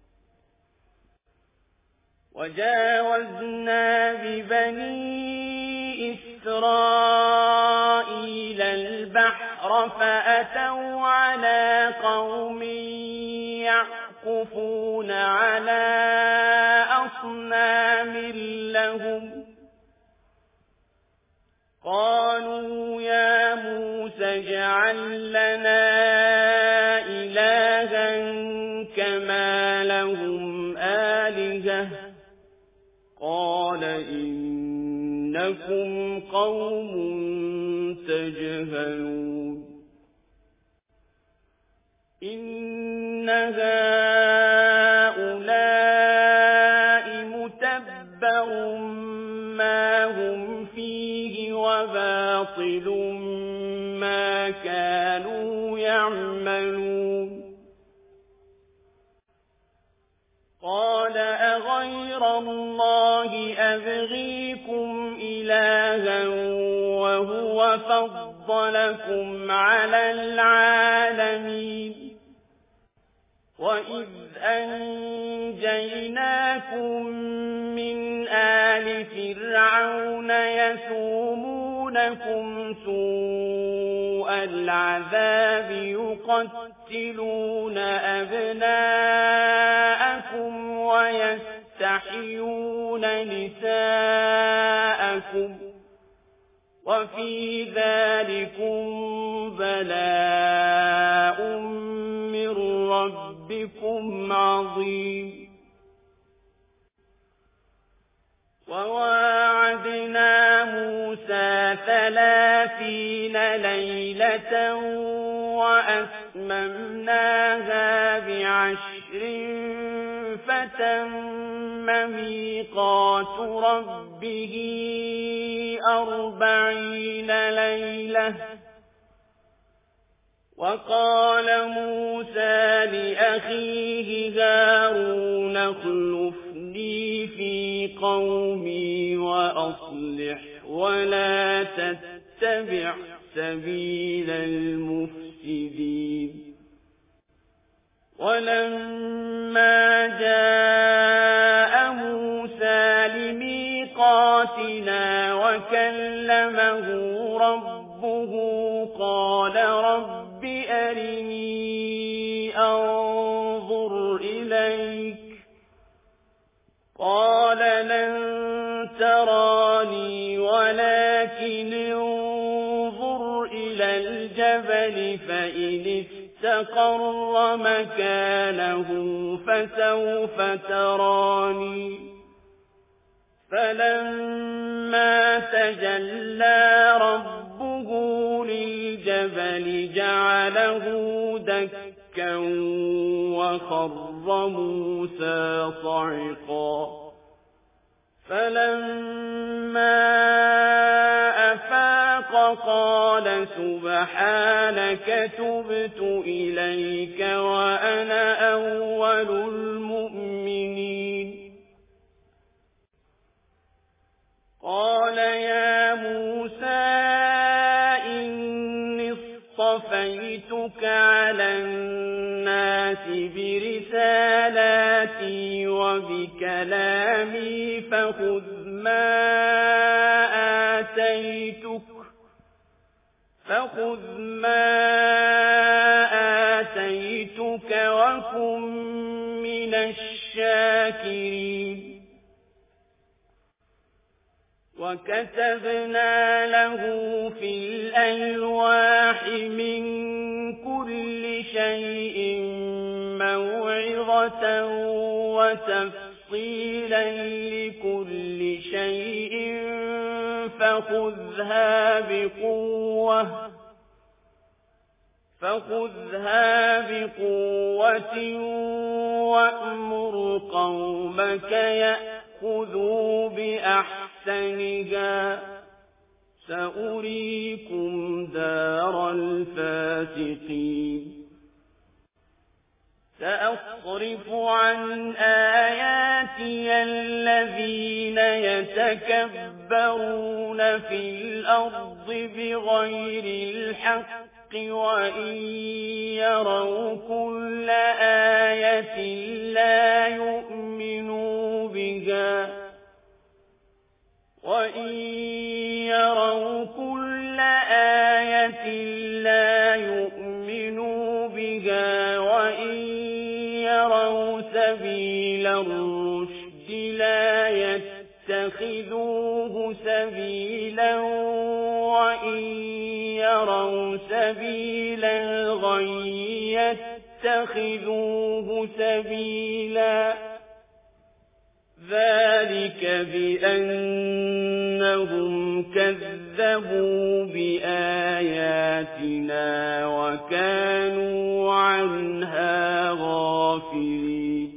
وجاوزنا ببني إسرائيل البحر فأتوا على قوم يعكفون على أصنام لهم قالوا يا موسى اجعل لنا إلها كما لهم آلهة قال إنكم قوم تجهلون إن هؤلاء متبر ما هم فيه وباطل ما كانوا يعملون قال أغير الله أبغيكم إلها وهو فضلكم على العالمين وإذ أنجيناكم من آل فرعون يسومونكم سوء العذاب يقتلون أبناءكم ويستحيون نساءكم وفي ذلكم بلاء من ربكم عظيم وواعدنا موسى ثلاثين ليلة وأتممناها بعشر فتم ميقات ربه أربعين ليلة وقال موسى لأخيه هارون اخلفني في قومي وأصلح ولا تتبع سبيل المفسدين ولما جاء موسى لميقاتنا وكلمه ربه قال رب أرني أنظر إليك قال لن تراني ولكن انظر إلى الجبل فإن استقر مكانه فسوف تراني فلما تجلى ربه للجبل جعله دكا وخر موسى صعقا فلما أفاق قال سبحانك تبت إليك وأنا أول المؤمنين قال يا موسى إني اصطفيتك على الناس برسالاتي وبكلامي فخذ ما آتيتك فخذ ما آتيتك وكن من الشاكرين وكتبنا له في الألواح من كل شيء موعظة تَبْصِرَةً وَتَفْصِيلًا لِكُلِّ شَيْءٍ فَخُذْهَا بِقُوَّةٍ فَخُذْهَا بِقُوَّةٍ وَأْمُرْ قَوْمَكَ يَأْخُذُوا بِأَحْسَنِهَا سَأُرِيكُمْ دَارَ الْفَاسِقِينَ سَأَصْرِفُ عَنْ آيَاتِيَ الَّذِينَ يَتَكَبَّرُونَ فِي الْأَرْضِ بِغَيْرِ الْحَقِّ وَإِنْ يَرَوْا كُلَّ آيَةٍ لَا يُؤْمِنُوا بِهَا وَإِنْ يَرَوْا كُلَّ آيَةٍ لَا يُؤْمِنُوا بِهَا وَإِنْ يَرَوْا سَبِيلَ الرُّشْدِ لَا يَتَّخِذُوهُ سَبِيلًا وَإِنْ يَرَوْا سَبِيلَ الْغَيِّ يَتَّخِذُوهُ سَبِيلًا ذَلِكَ بِأَنَّهُمْ كَذَّبُوا بِآيَاتِنَا وَكَانُوا عَنْهَا غَافِلِينَ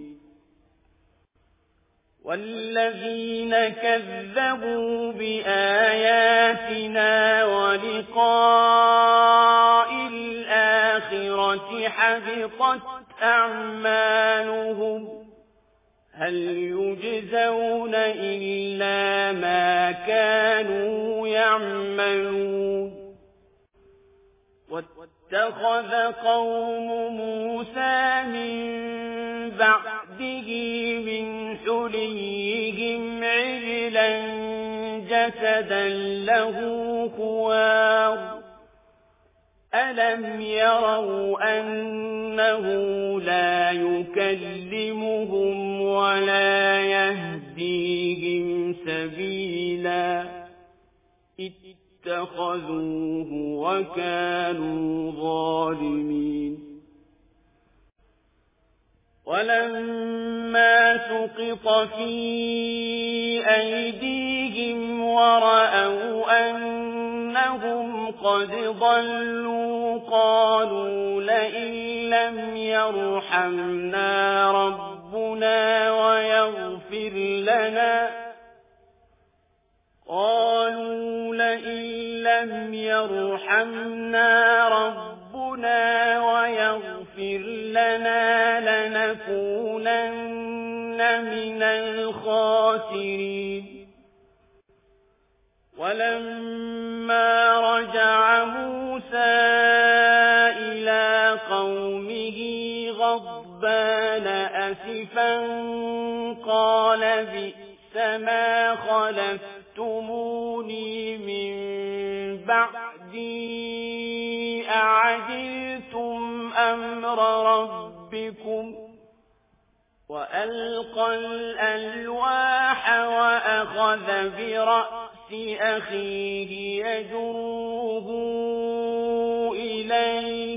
وَالَّذِينَ كَذَّبُوا بِآيَاتِنَا وَلِقَاءِ الْآخِرَةِ حَبِطَتْ أَعْمَالُهُمْ هَلْ يُجْزَوْنَ إِلَّا مَا كَانُوا يَعْمَلُونَ وَاتَّخَذَ قَوْمُ مُوسَى مِن بَعْدِهِ مِنْ حُلِيِّهِمْ عِجْلًا جَسَدًا لَهُ خُوَارٌ أَلَمْ يَرَوْا أَنَّهُ لَا يُكَلِّمُهُمْ وَلَا يَهْدِيهِمْ سَبِيلًا اتَّخَذُوهُ وَكَانُوا ظَالِمِينَ وَلَمَّا سُقِطَ فِي أَيْدِيهِمْ وَرَأَوْا أَنَّهُمْ قَدْ ضَلُّوا قَالُوا لَئِن لَّمْ يَرْحَمْنَا رَبُّنَا وَيَغْفِرْ لَنَا قَالُوا لَئِن لَّمْ يَرْحَمْنَا رَبُّنَا وَيَغْفِرْ لَنَا لَنَكُونَنَّ مِنَ الْخَاسِرِينَ وَلَمَّا رَجَعَ مُوسَى إِلَى قَوْمِهِ غَضْبَانَ أَسِفًا قَالَ بِئْسَ مَا خَلَفْتُمُونِي مِن بَعْدِي أَعَجِلْتُمْ أَمْرَ رَبِّكُمْ وَأَلْقَى الْأَلْوَاحَ وَأَخَذَ بِرَأْسِ أَخِيهِ يَجُرُّهُ إِلَيْهِ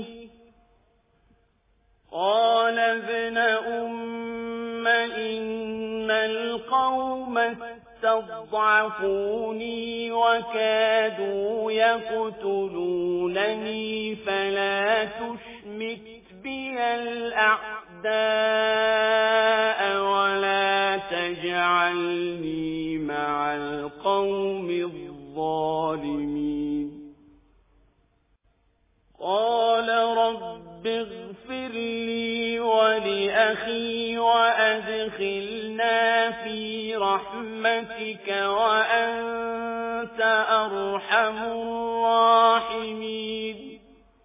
قَالَ ابْنَ أُمَّ إِنَّ الْقَوْمَ اسْتَضْعَفُونِي وَكَادُوا يَقْتُلُونَنِي فَلَا تُشْمِتْ بِيَ الْأَعْدَاءَ وَلَا تَجْعَلْنِي مَعَ الْقَوْمِ الظَّالِمِينَ قَالَ رَبِّ اغْفِرْ لِي وَلِأَخِي وَأَدْخِلْنَا فِي رَحْمَتِكَ وَأَنْتَ أَرْحَمُ الرَّاحِمِينَ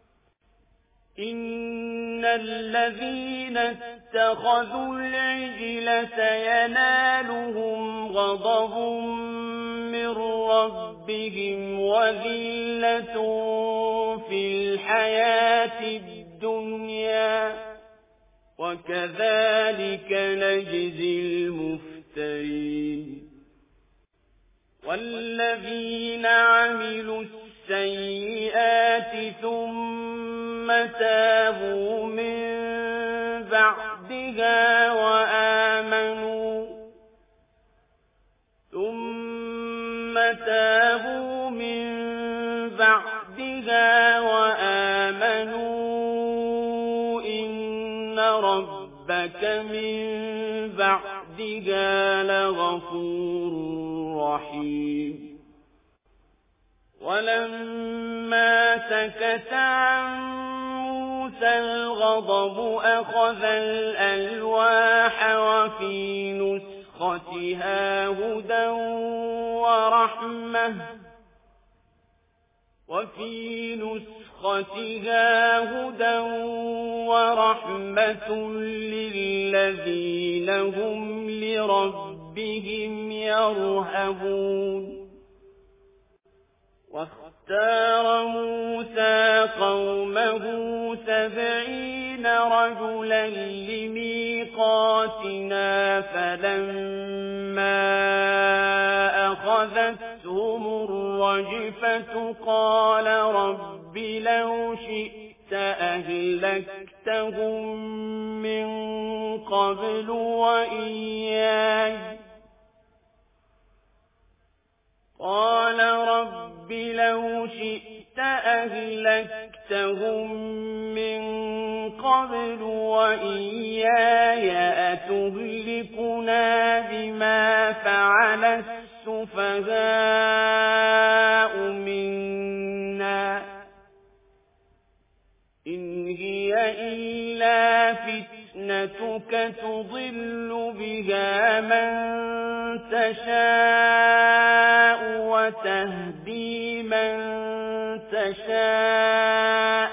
إِنَّ الَّذِينَ اتَّخَذُوا الْعِجْلَ سَيَنَالُهُمْ غَضَبٌ مِّن رَّبِّهِمْ وَذِلَّةٌ فِي الْحَيَاةِ الدُّنْيَا وَكَذَلِكَ نَجْزِي الْمُفْتَرِينَ وَالَّذِينَ عَمِلُوا السَّيِّئَاتِ ثُمَّ تَابُوا مِن بَعْدِ بعدها وآمنوا ثم تابوا من بعدها وآمنوا إن ربك من بعدها لغفور رحيم ولما سكت عن موسى الغضب أخذ الألواح وفي نسختها هدى ورحمة وفي نسختها هدى ورحمة للذين هم لربهم يرهبون واختار موسى قومه سبعين رجلا لميقاتنا فلما أخذتهم الرجفة قال رب لو شئت أهلكتهم من قبل وإياي قال رب لو شئت أهلكتهم من قبل وإياي أتهلكنا بما فعل السفهاء منا إن هي إلا فتنتك تضل بها من تشاء وتهدي من تشاء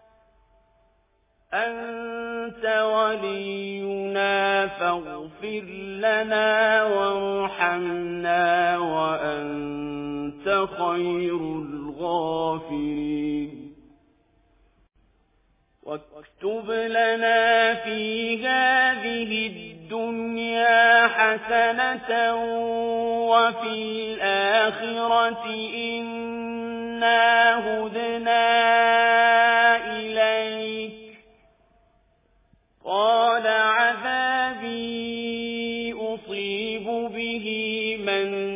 أنت ولينا فاغفر لنا وارحمنا وأنت خير الغافرين واكتب لنا في هذه الدنيا حسنة وفي الآخرة إنا هدنا إليك قال عذابي أصيب به من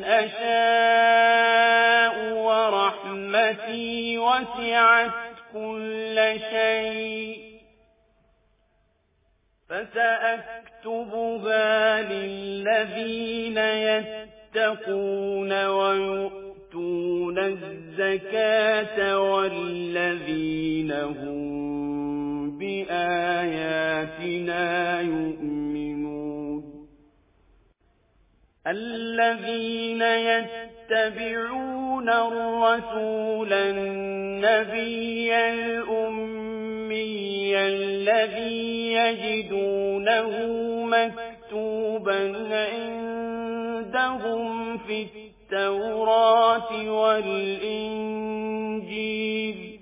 أشاء ورحمتي وسعت كل شيء فسأكتبها للذين يتقون ويؤتون الزكاة والذين هم بآياتنا يؤمنون الذين يتبعون الرسول النبي الأمي الذي يجدونه مكتوبا عندهم في التوراة والإنجيل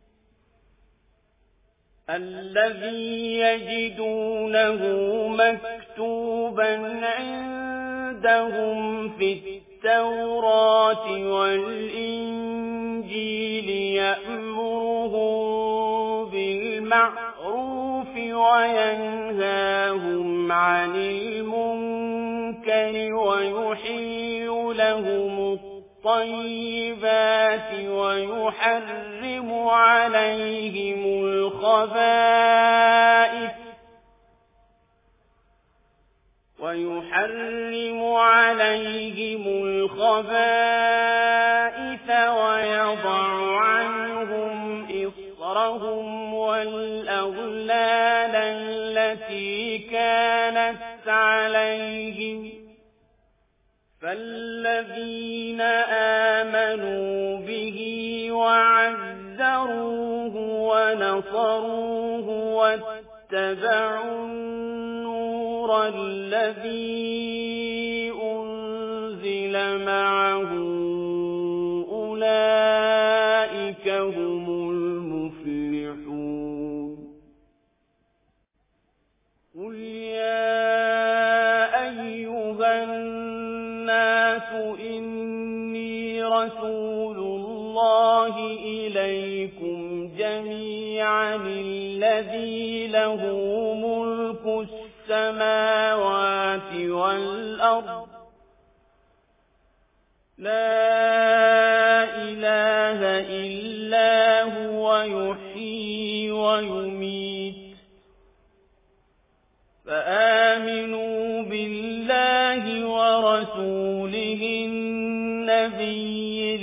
الذي يجدونه مكتوبا عندهم في التوراة والإنجيل يأمرهم بالمعروف وينهاهم عن المنكر ويحل لهم الطيبات ويحرم عليهم الخبائث ويحرم عليهم الخبائث ويضع عنهم إصرهم والأغلال التي كانت عليهم فالذين آمنوا به وعزروه ونصروه واتبعوا النور الذي أنزل معه أولئك هم المفلحون قل يا أيها الناس إني رسول الله إليكم جميعا الذي له ملك السماوات السماوات والأرض لا إله إلا هو يحيي ويميت فآمنوا بالله ورسوله النبي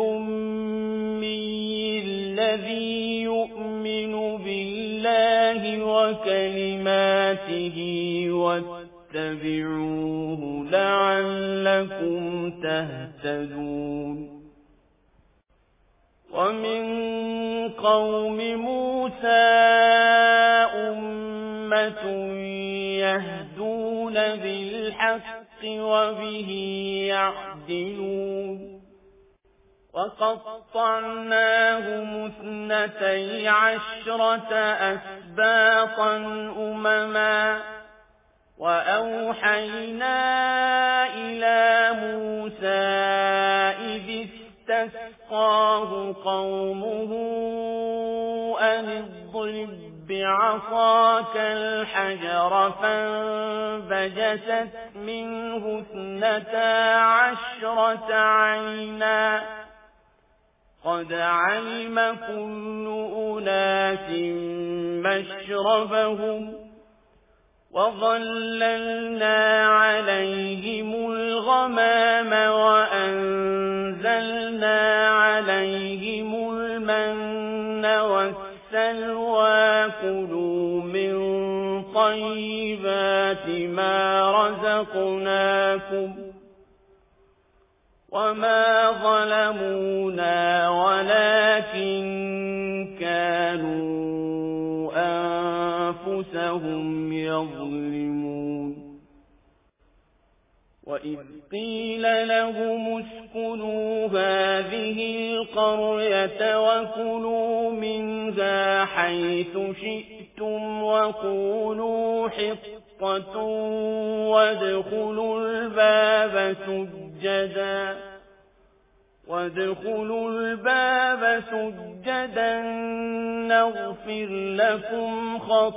الأمي الذي يؤمن بالله وكلماته واتبعوه لعلكم تهتدون ومن قوم موسى أمة يهدون بالحق وبه يعدلون وقطعناهم اثنتي عشرة أسباطا أمما وأوحينا إلى موسى إذ استسقاه قومه أن اضرب بعصاك الحجر فانبجست منه اثنتا عشرة عينا قد علم كل أناس مشربهم وظللنا عليهم الغمام وأنزلنا عليهم المن والسلوى كلوا من طيبات ما رزقناكم وما ظلمونا ولكن كانوا أنفسهم يظلمون وإذ قيل لهم اسكنوا هذه القرية وكلوا منها حيث شئتم وقولوا حطة وادخلوا الباب سجدا وادخلوا الباب سجدا نغفر لكم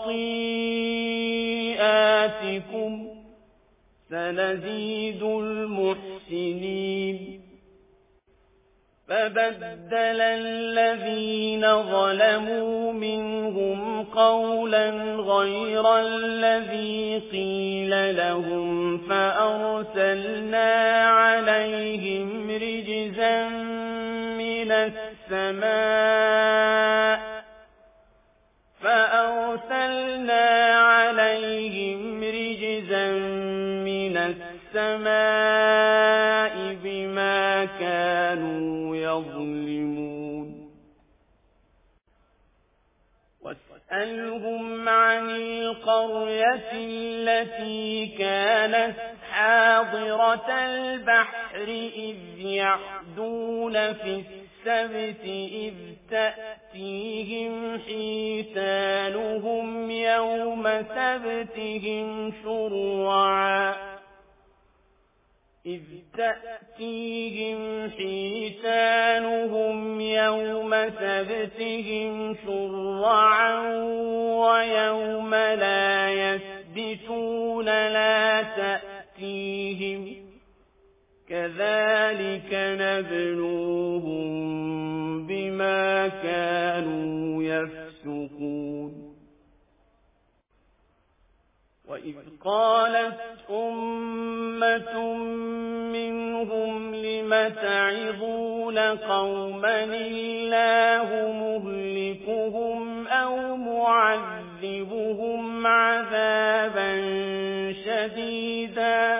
خطيئاتكم سنزيد المحسنين فبدل الذين ظلموا منهم قولا غير الذي قيل لهم فأرسلنا عليهم رجزا من السماء فأرسلنا عليهم رجزا من السماء بما كانوا يظلمون واسألهم عن القرية التي كانت حاضرة البحر إذ يعدون في السبت إذ تأتيهم حيتانهم يوم سبتهم شرعا إذ تأتيهم حيتانهم يوم سبتهم شرعا ويوم لا يسبتون لا تأتيهم كذلك نبلوهم بما كانوا يفسقون وإذ قالت أمة منهم لم تعظون قوما الله مهلكهم أو معذبهم عذابا شديدا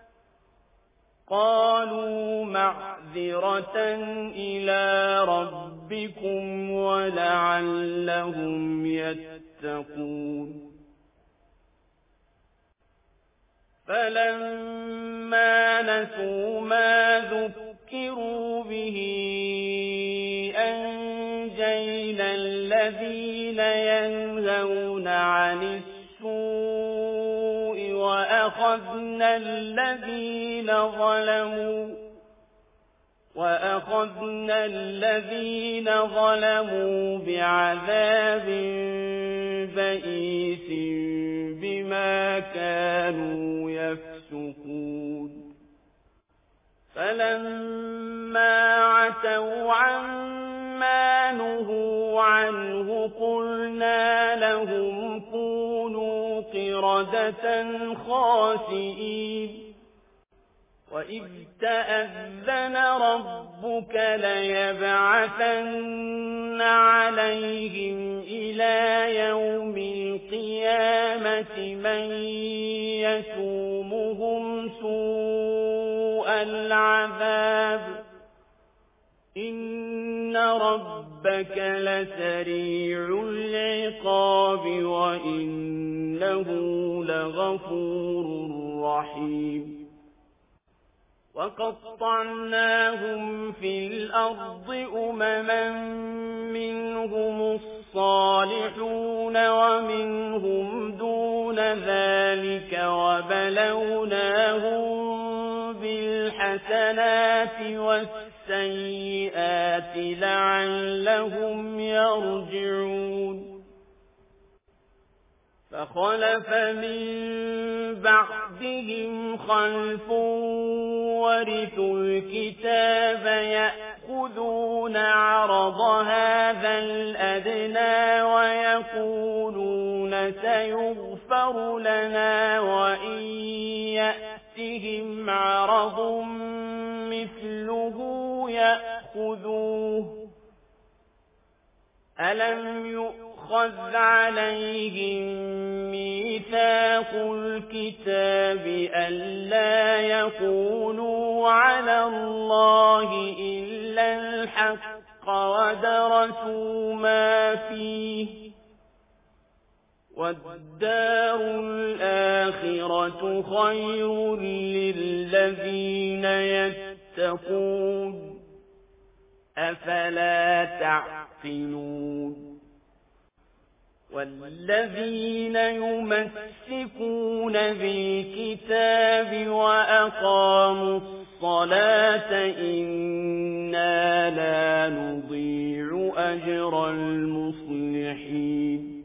قالوا معذرة إلى ربكم ولعلهم يتقون فلما نسوا ما ذكروا به أنجينا الذين ينهون عن السوء وأخذنا الذين ظلموا وأخذنا الذين ظلموا بعذاب بئيس بما بما كانوا يفسقون فلما عتوا عما نهوا عنه قلنا لهم كونوا قردة خاسئين وإذ تأذن ربك ليبعثن عليهم إلى يوم القيامة من يسومهم سوء العذاب إن ربك لسريع العقاب وإنه لغفور رحيم وقطعناهم في الأرض أمما منهم الصالحون ومنهم دون ذلك وبلوناهم بالحسنات والسيئات لعلهم يرجعون فخلف من بعدهم خلف ورثوا الكتاب يأخذون عرض هذا الأدنى ويقولون سيغفر لنا وإن يأتهم عرض مثله يأخذوه ألم يؤخذ عليهم ميثاق الكتاب ألا يقولوا على الله إلا الحق ودرسوا ما فيه والدار الآخرة خير للذين يتقون أفلا تعقلون والذين يمسكون بالكتاب وأقاموا الصلاة إنا لا نضيع أجر المصلحين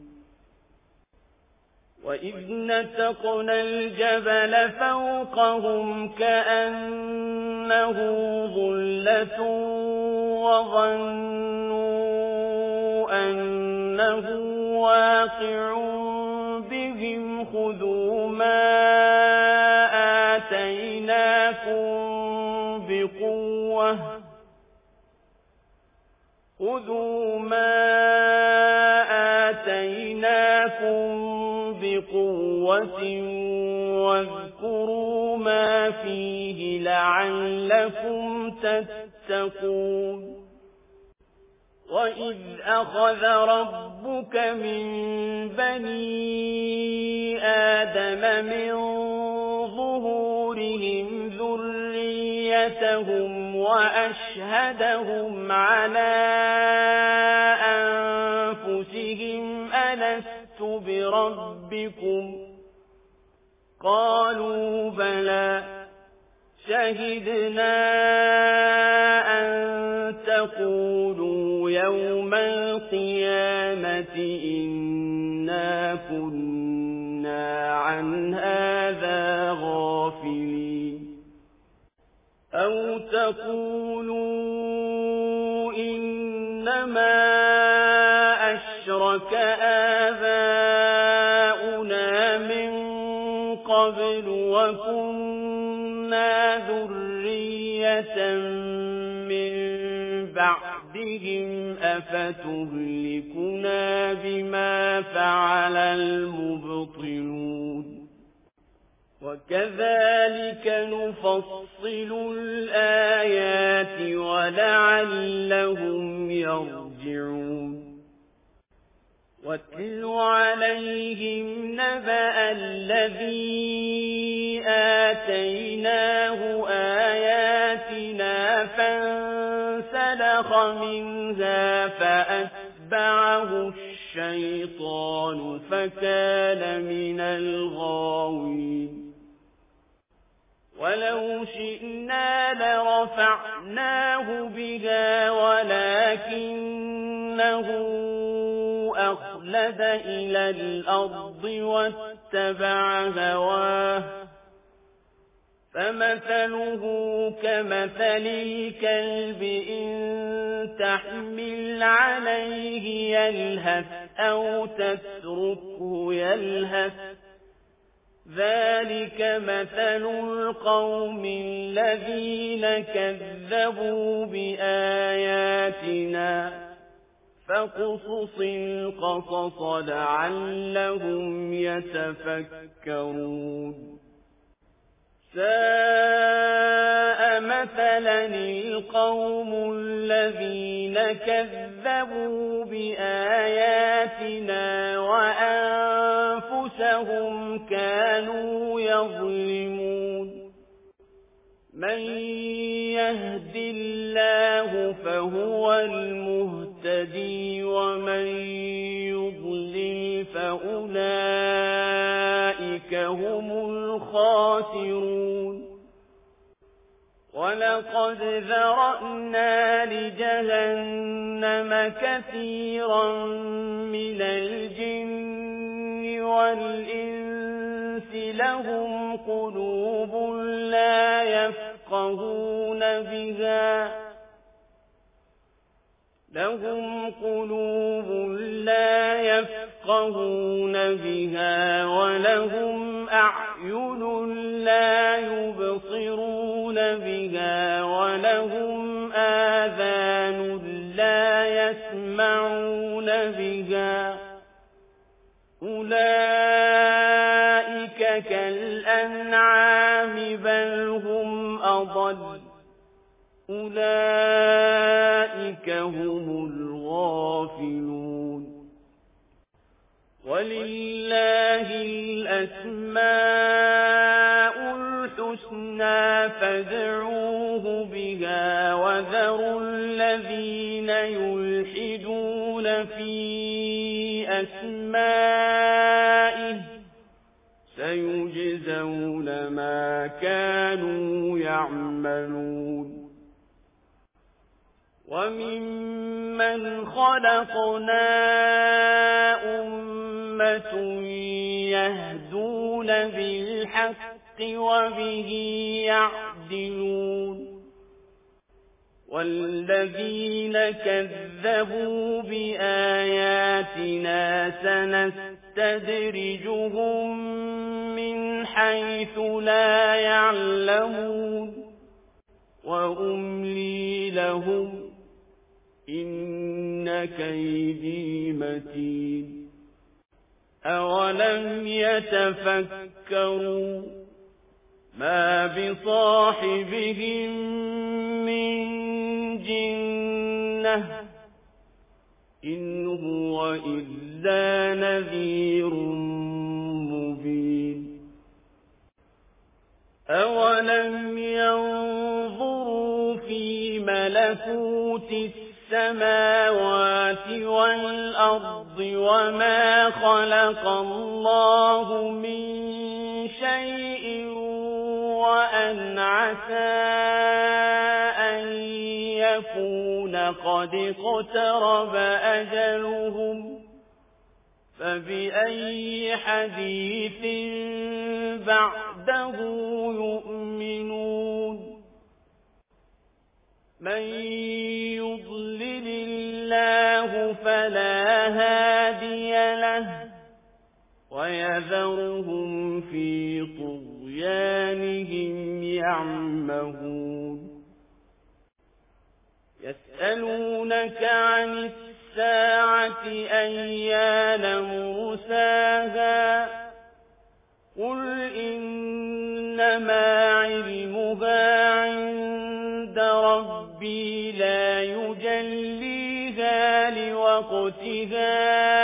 وإذ نتقنا الجبل فوقهم كأنه ظلة وظنوا أنه واقع بهم خذوا ما آتيناكم بقوة خذوا ما آتيناكم بقوة واذكروا ما فيه لعلكم تتقون وإذ أخذ ربك من بني آدم من ظهورهم ذريتهم وأشهدهم على أنفسهم ألست بربكم قالوا بلى شهدنا أن تقولوا يوم القيامة إنا كنا عن هذا غافلين أو تقولوا إنما أشرك آباؤنا من قبل وكنا ذرية من بعدهم أفتهلكنا بما فعل المبطلون وكذلك نفصل الآيات ولعلهم يرجعون واتل عليهم نبأ الذي آتيناه آياتنا فانسلخ منها فأتبعه الشيطان فكان من الغاوين ولو شئنا لرفعناه بها ولكنه أخلد أخلد إلى الأرض واتبع هواه فمثله كمثل الكلب إن تحمل عليه يلهث أو تتركه يلهث ذلك مثل القوم الذين كذبوا بآياتنا فاقصص القصص لعلهم يتفكرون ساء مثلا القوم الذين كذبوا بآياتنا وأنفسهم كانوا يظلمون من يهد الله فهو المهتدي ومن يضلل فأولئك هم الخاسرون ولقد ذرأنا لجهنم كثيرا من الجن والإنس لهم قلوب لا يفقهون بها لهم قلوب لا يفقهون بها ولهم أعين لا يبصرون بها ولهم آذان لا يسمعون بها أولئك كالأنعام بل هم أضل أولئك هم الغافلون ولله الأسماء الحسنى فادعوه بها وذروا الذين يلحدون في أسمائه سيجزون ما كانوا يعملون وممن خلقنا أمة يهدون بالحق وبه يعدلون والذين كذبوا بآياتنا سنستدرجهم من حيث لا يعلمون وأملي لهم إن كيدي متين أولم يتفكروا ما بصاحبهم من جنة إن هو إلا نذير مبين أولم ينظروا في ملكوت السماوات والأرض وما خلق الله من شيء وأن عسى أن يكون قد اقترب أجلهم فبأي حديث بعده يؤمنون من يضلل الله فلا هادي له ويذرهم في طغيانهم يعمهون يسألونك عن الساعة أيان مرساها قل إنما علمها عند ربي لا يجليها لوقتها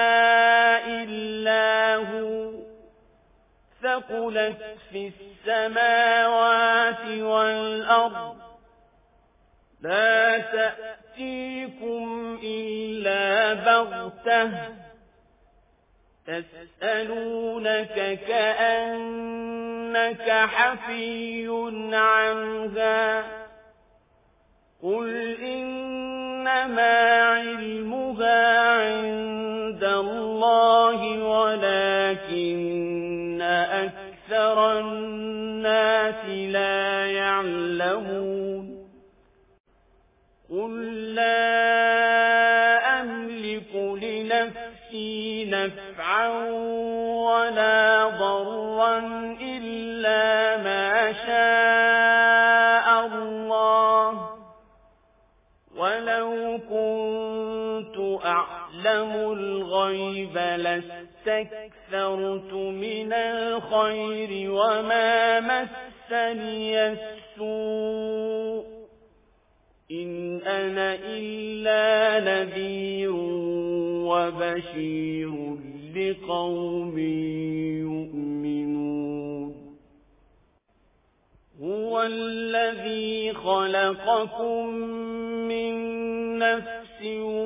إلا هو ثقلت في السماوات والأرض لا تأتيكم إلا بغتة تسألونك كأنك حفي عنها قل إنما علمها عند الله ولكن أكثر الناس لا يعلمون قل لا أملك لنفسي نفعا ولا ضرا إلا ما شاء الله ولو كنت أعلم الغيب لاستكثرت من الخير وما مسني السوء إن أنا إلا نذير وبشير لقوم يؤمنون هو الذي خلقكم من نفس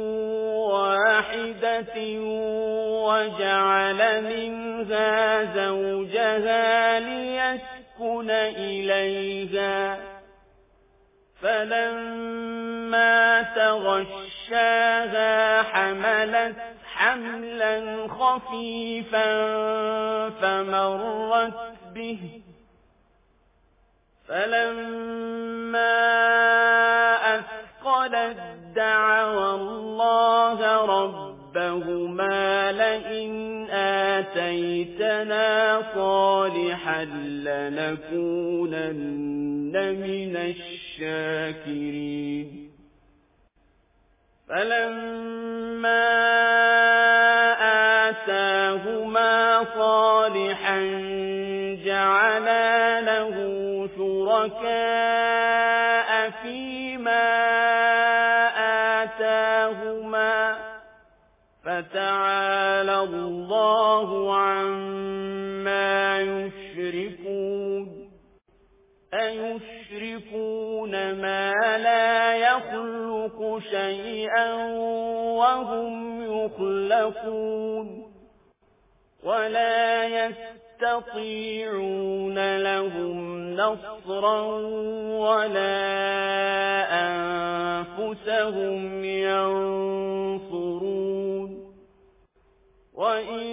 واحدة وجعل منها زوجها ليسكن إليها فلما تغشاها حملت حملا خفيفا فمرت به فلما أثقلت دعوا الله ربهما لئن آتيتنا صالحا لنكونن من الشاكرين فلما آتاهما صالحا جعلا له شركاء فيما آتاهما فتعالى الله عما يشركون أيشركون ما لا يخلق شيئا وهم يخلقون ولا يستطيعون لهم نصرا ولا أنفسهم ينصرون وإن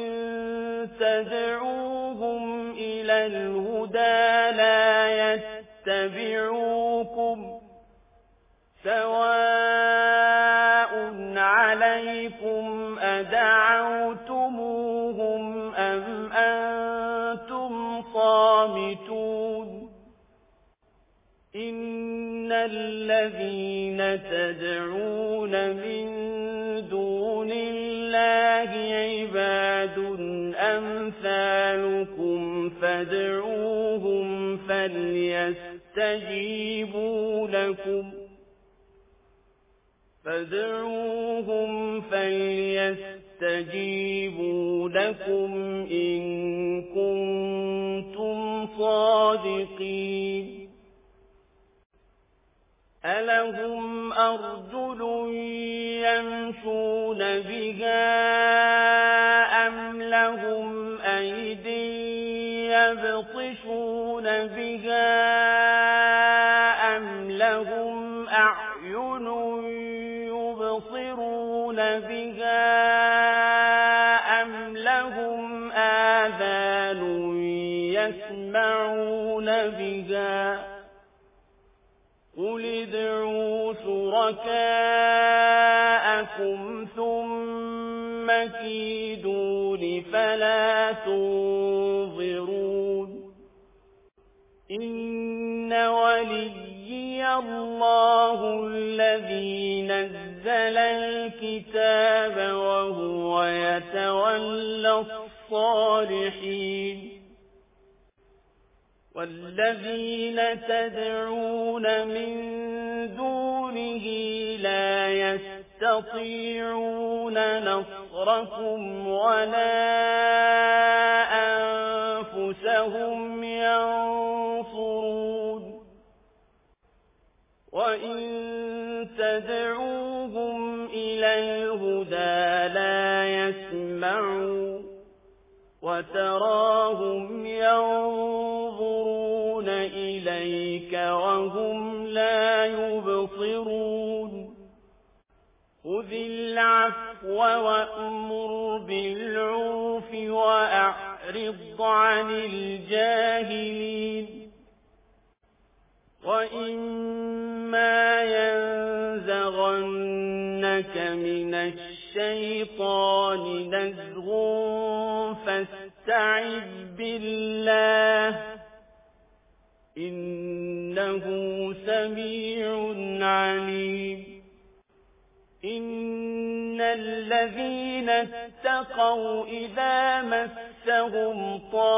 تدعوهم إلى الهدى لا يتبعوكم سواء عليكم أدعوتموهم أم أنتم صامتون إن الذين تدعون من دون الله عباد أمثالكم فادعوهم فليستجيبوا لكم فادعوهم فليستجيبوا لكم إن كنتم صادقين ألهم أرجل يمشون بها أم لهم أيدي يبطشون بها أم لهم أعين يبصرون بها أم لهم آذان يسمعون بها قل ادعوا شركاءكم ثم كيدون فلا تنظرون إن وليي الله الذي نزل الكتاب وهو يتولى الصالحين والذين تدعون من دونه لا يستطيعون نصركم ولا أنفسهم ينصرون وإن تدعوهم إلى الهدى لا يسمعوا وتراهم ينظرون إليك وهم لا يبصرون خذ العفو وأمر بالعرف وأعرض فأعرض عن الجاهلين وإما ينزغنك من الشيطان نزغ فاستعذ بالله إنه سميع عليم إن الذين اتقوا إذا مسهم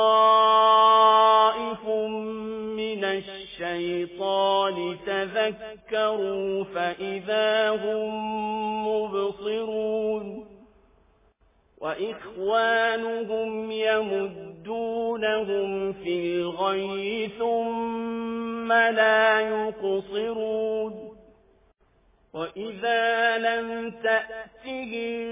طائف من الشيطان تذكروا فإذا هم مبصرون وإخوانهم يمدونهم في الغي ثم لا يقصرون وإذا لم تأتهم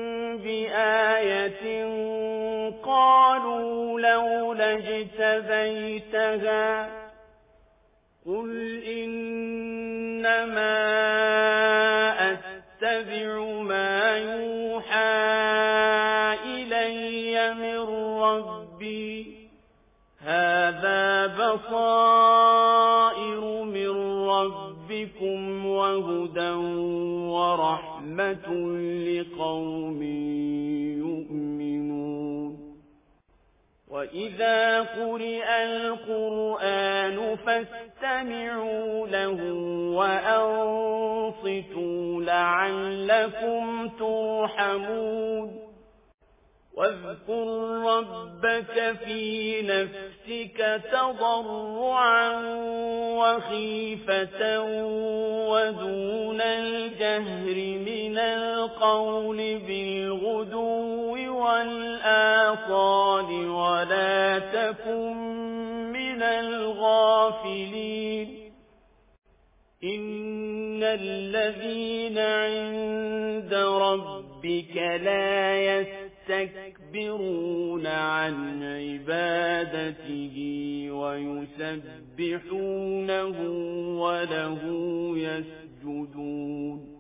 بآية قالوا لولا اجتبيتها قل إنما أتبع ما يوحى إلي من ربي هذا بصائر من ربكم وهدى ورحمة لقوم يؤمنون وإذا قرئ القرآن فاستمعوا له وأنصتوا لعلكم ترحمون واذكر ربك في نفسك تضرعا وخيفة ودون الجهر من القول بالغدو والآصال ولا تكن من الغافلين إن الذين عند ربك لا يستكبرون عن عبادته ويسبحونه وله يسجدون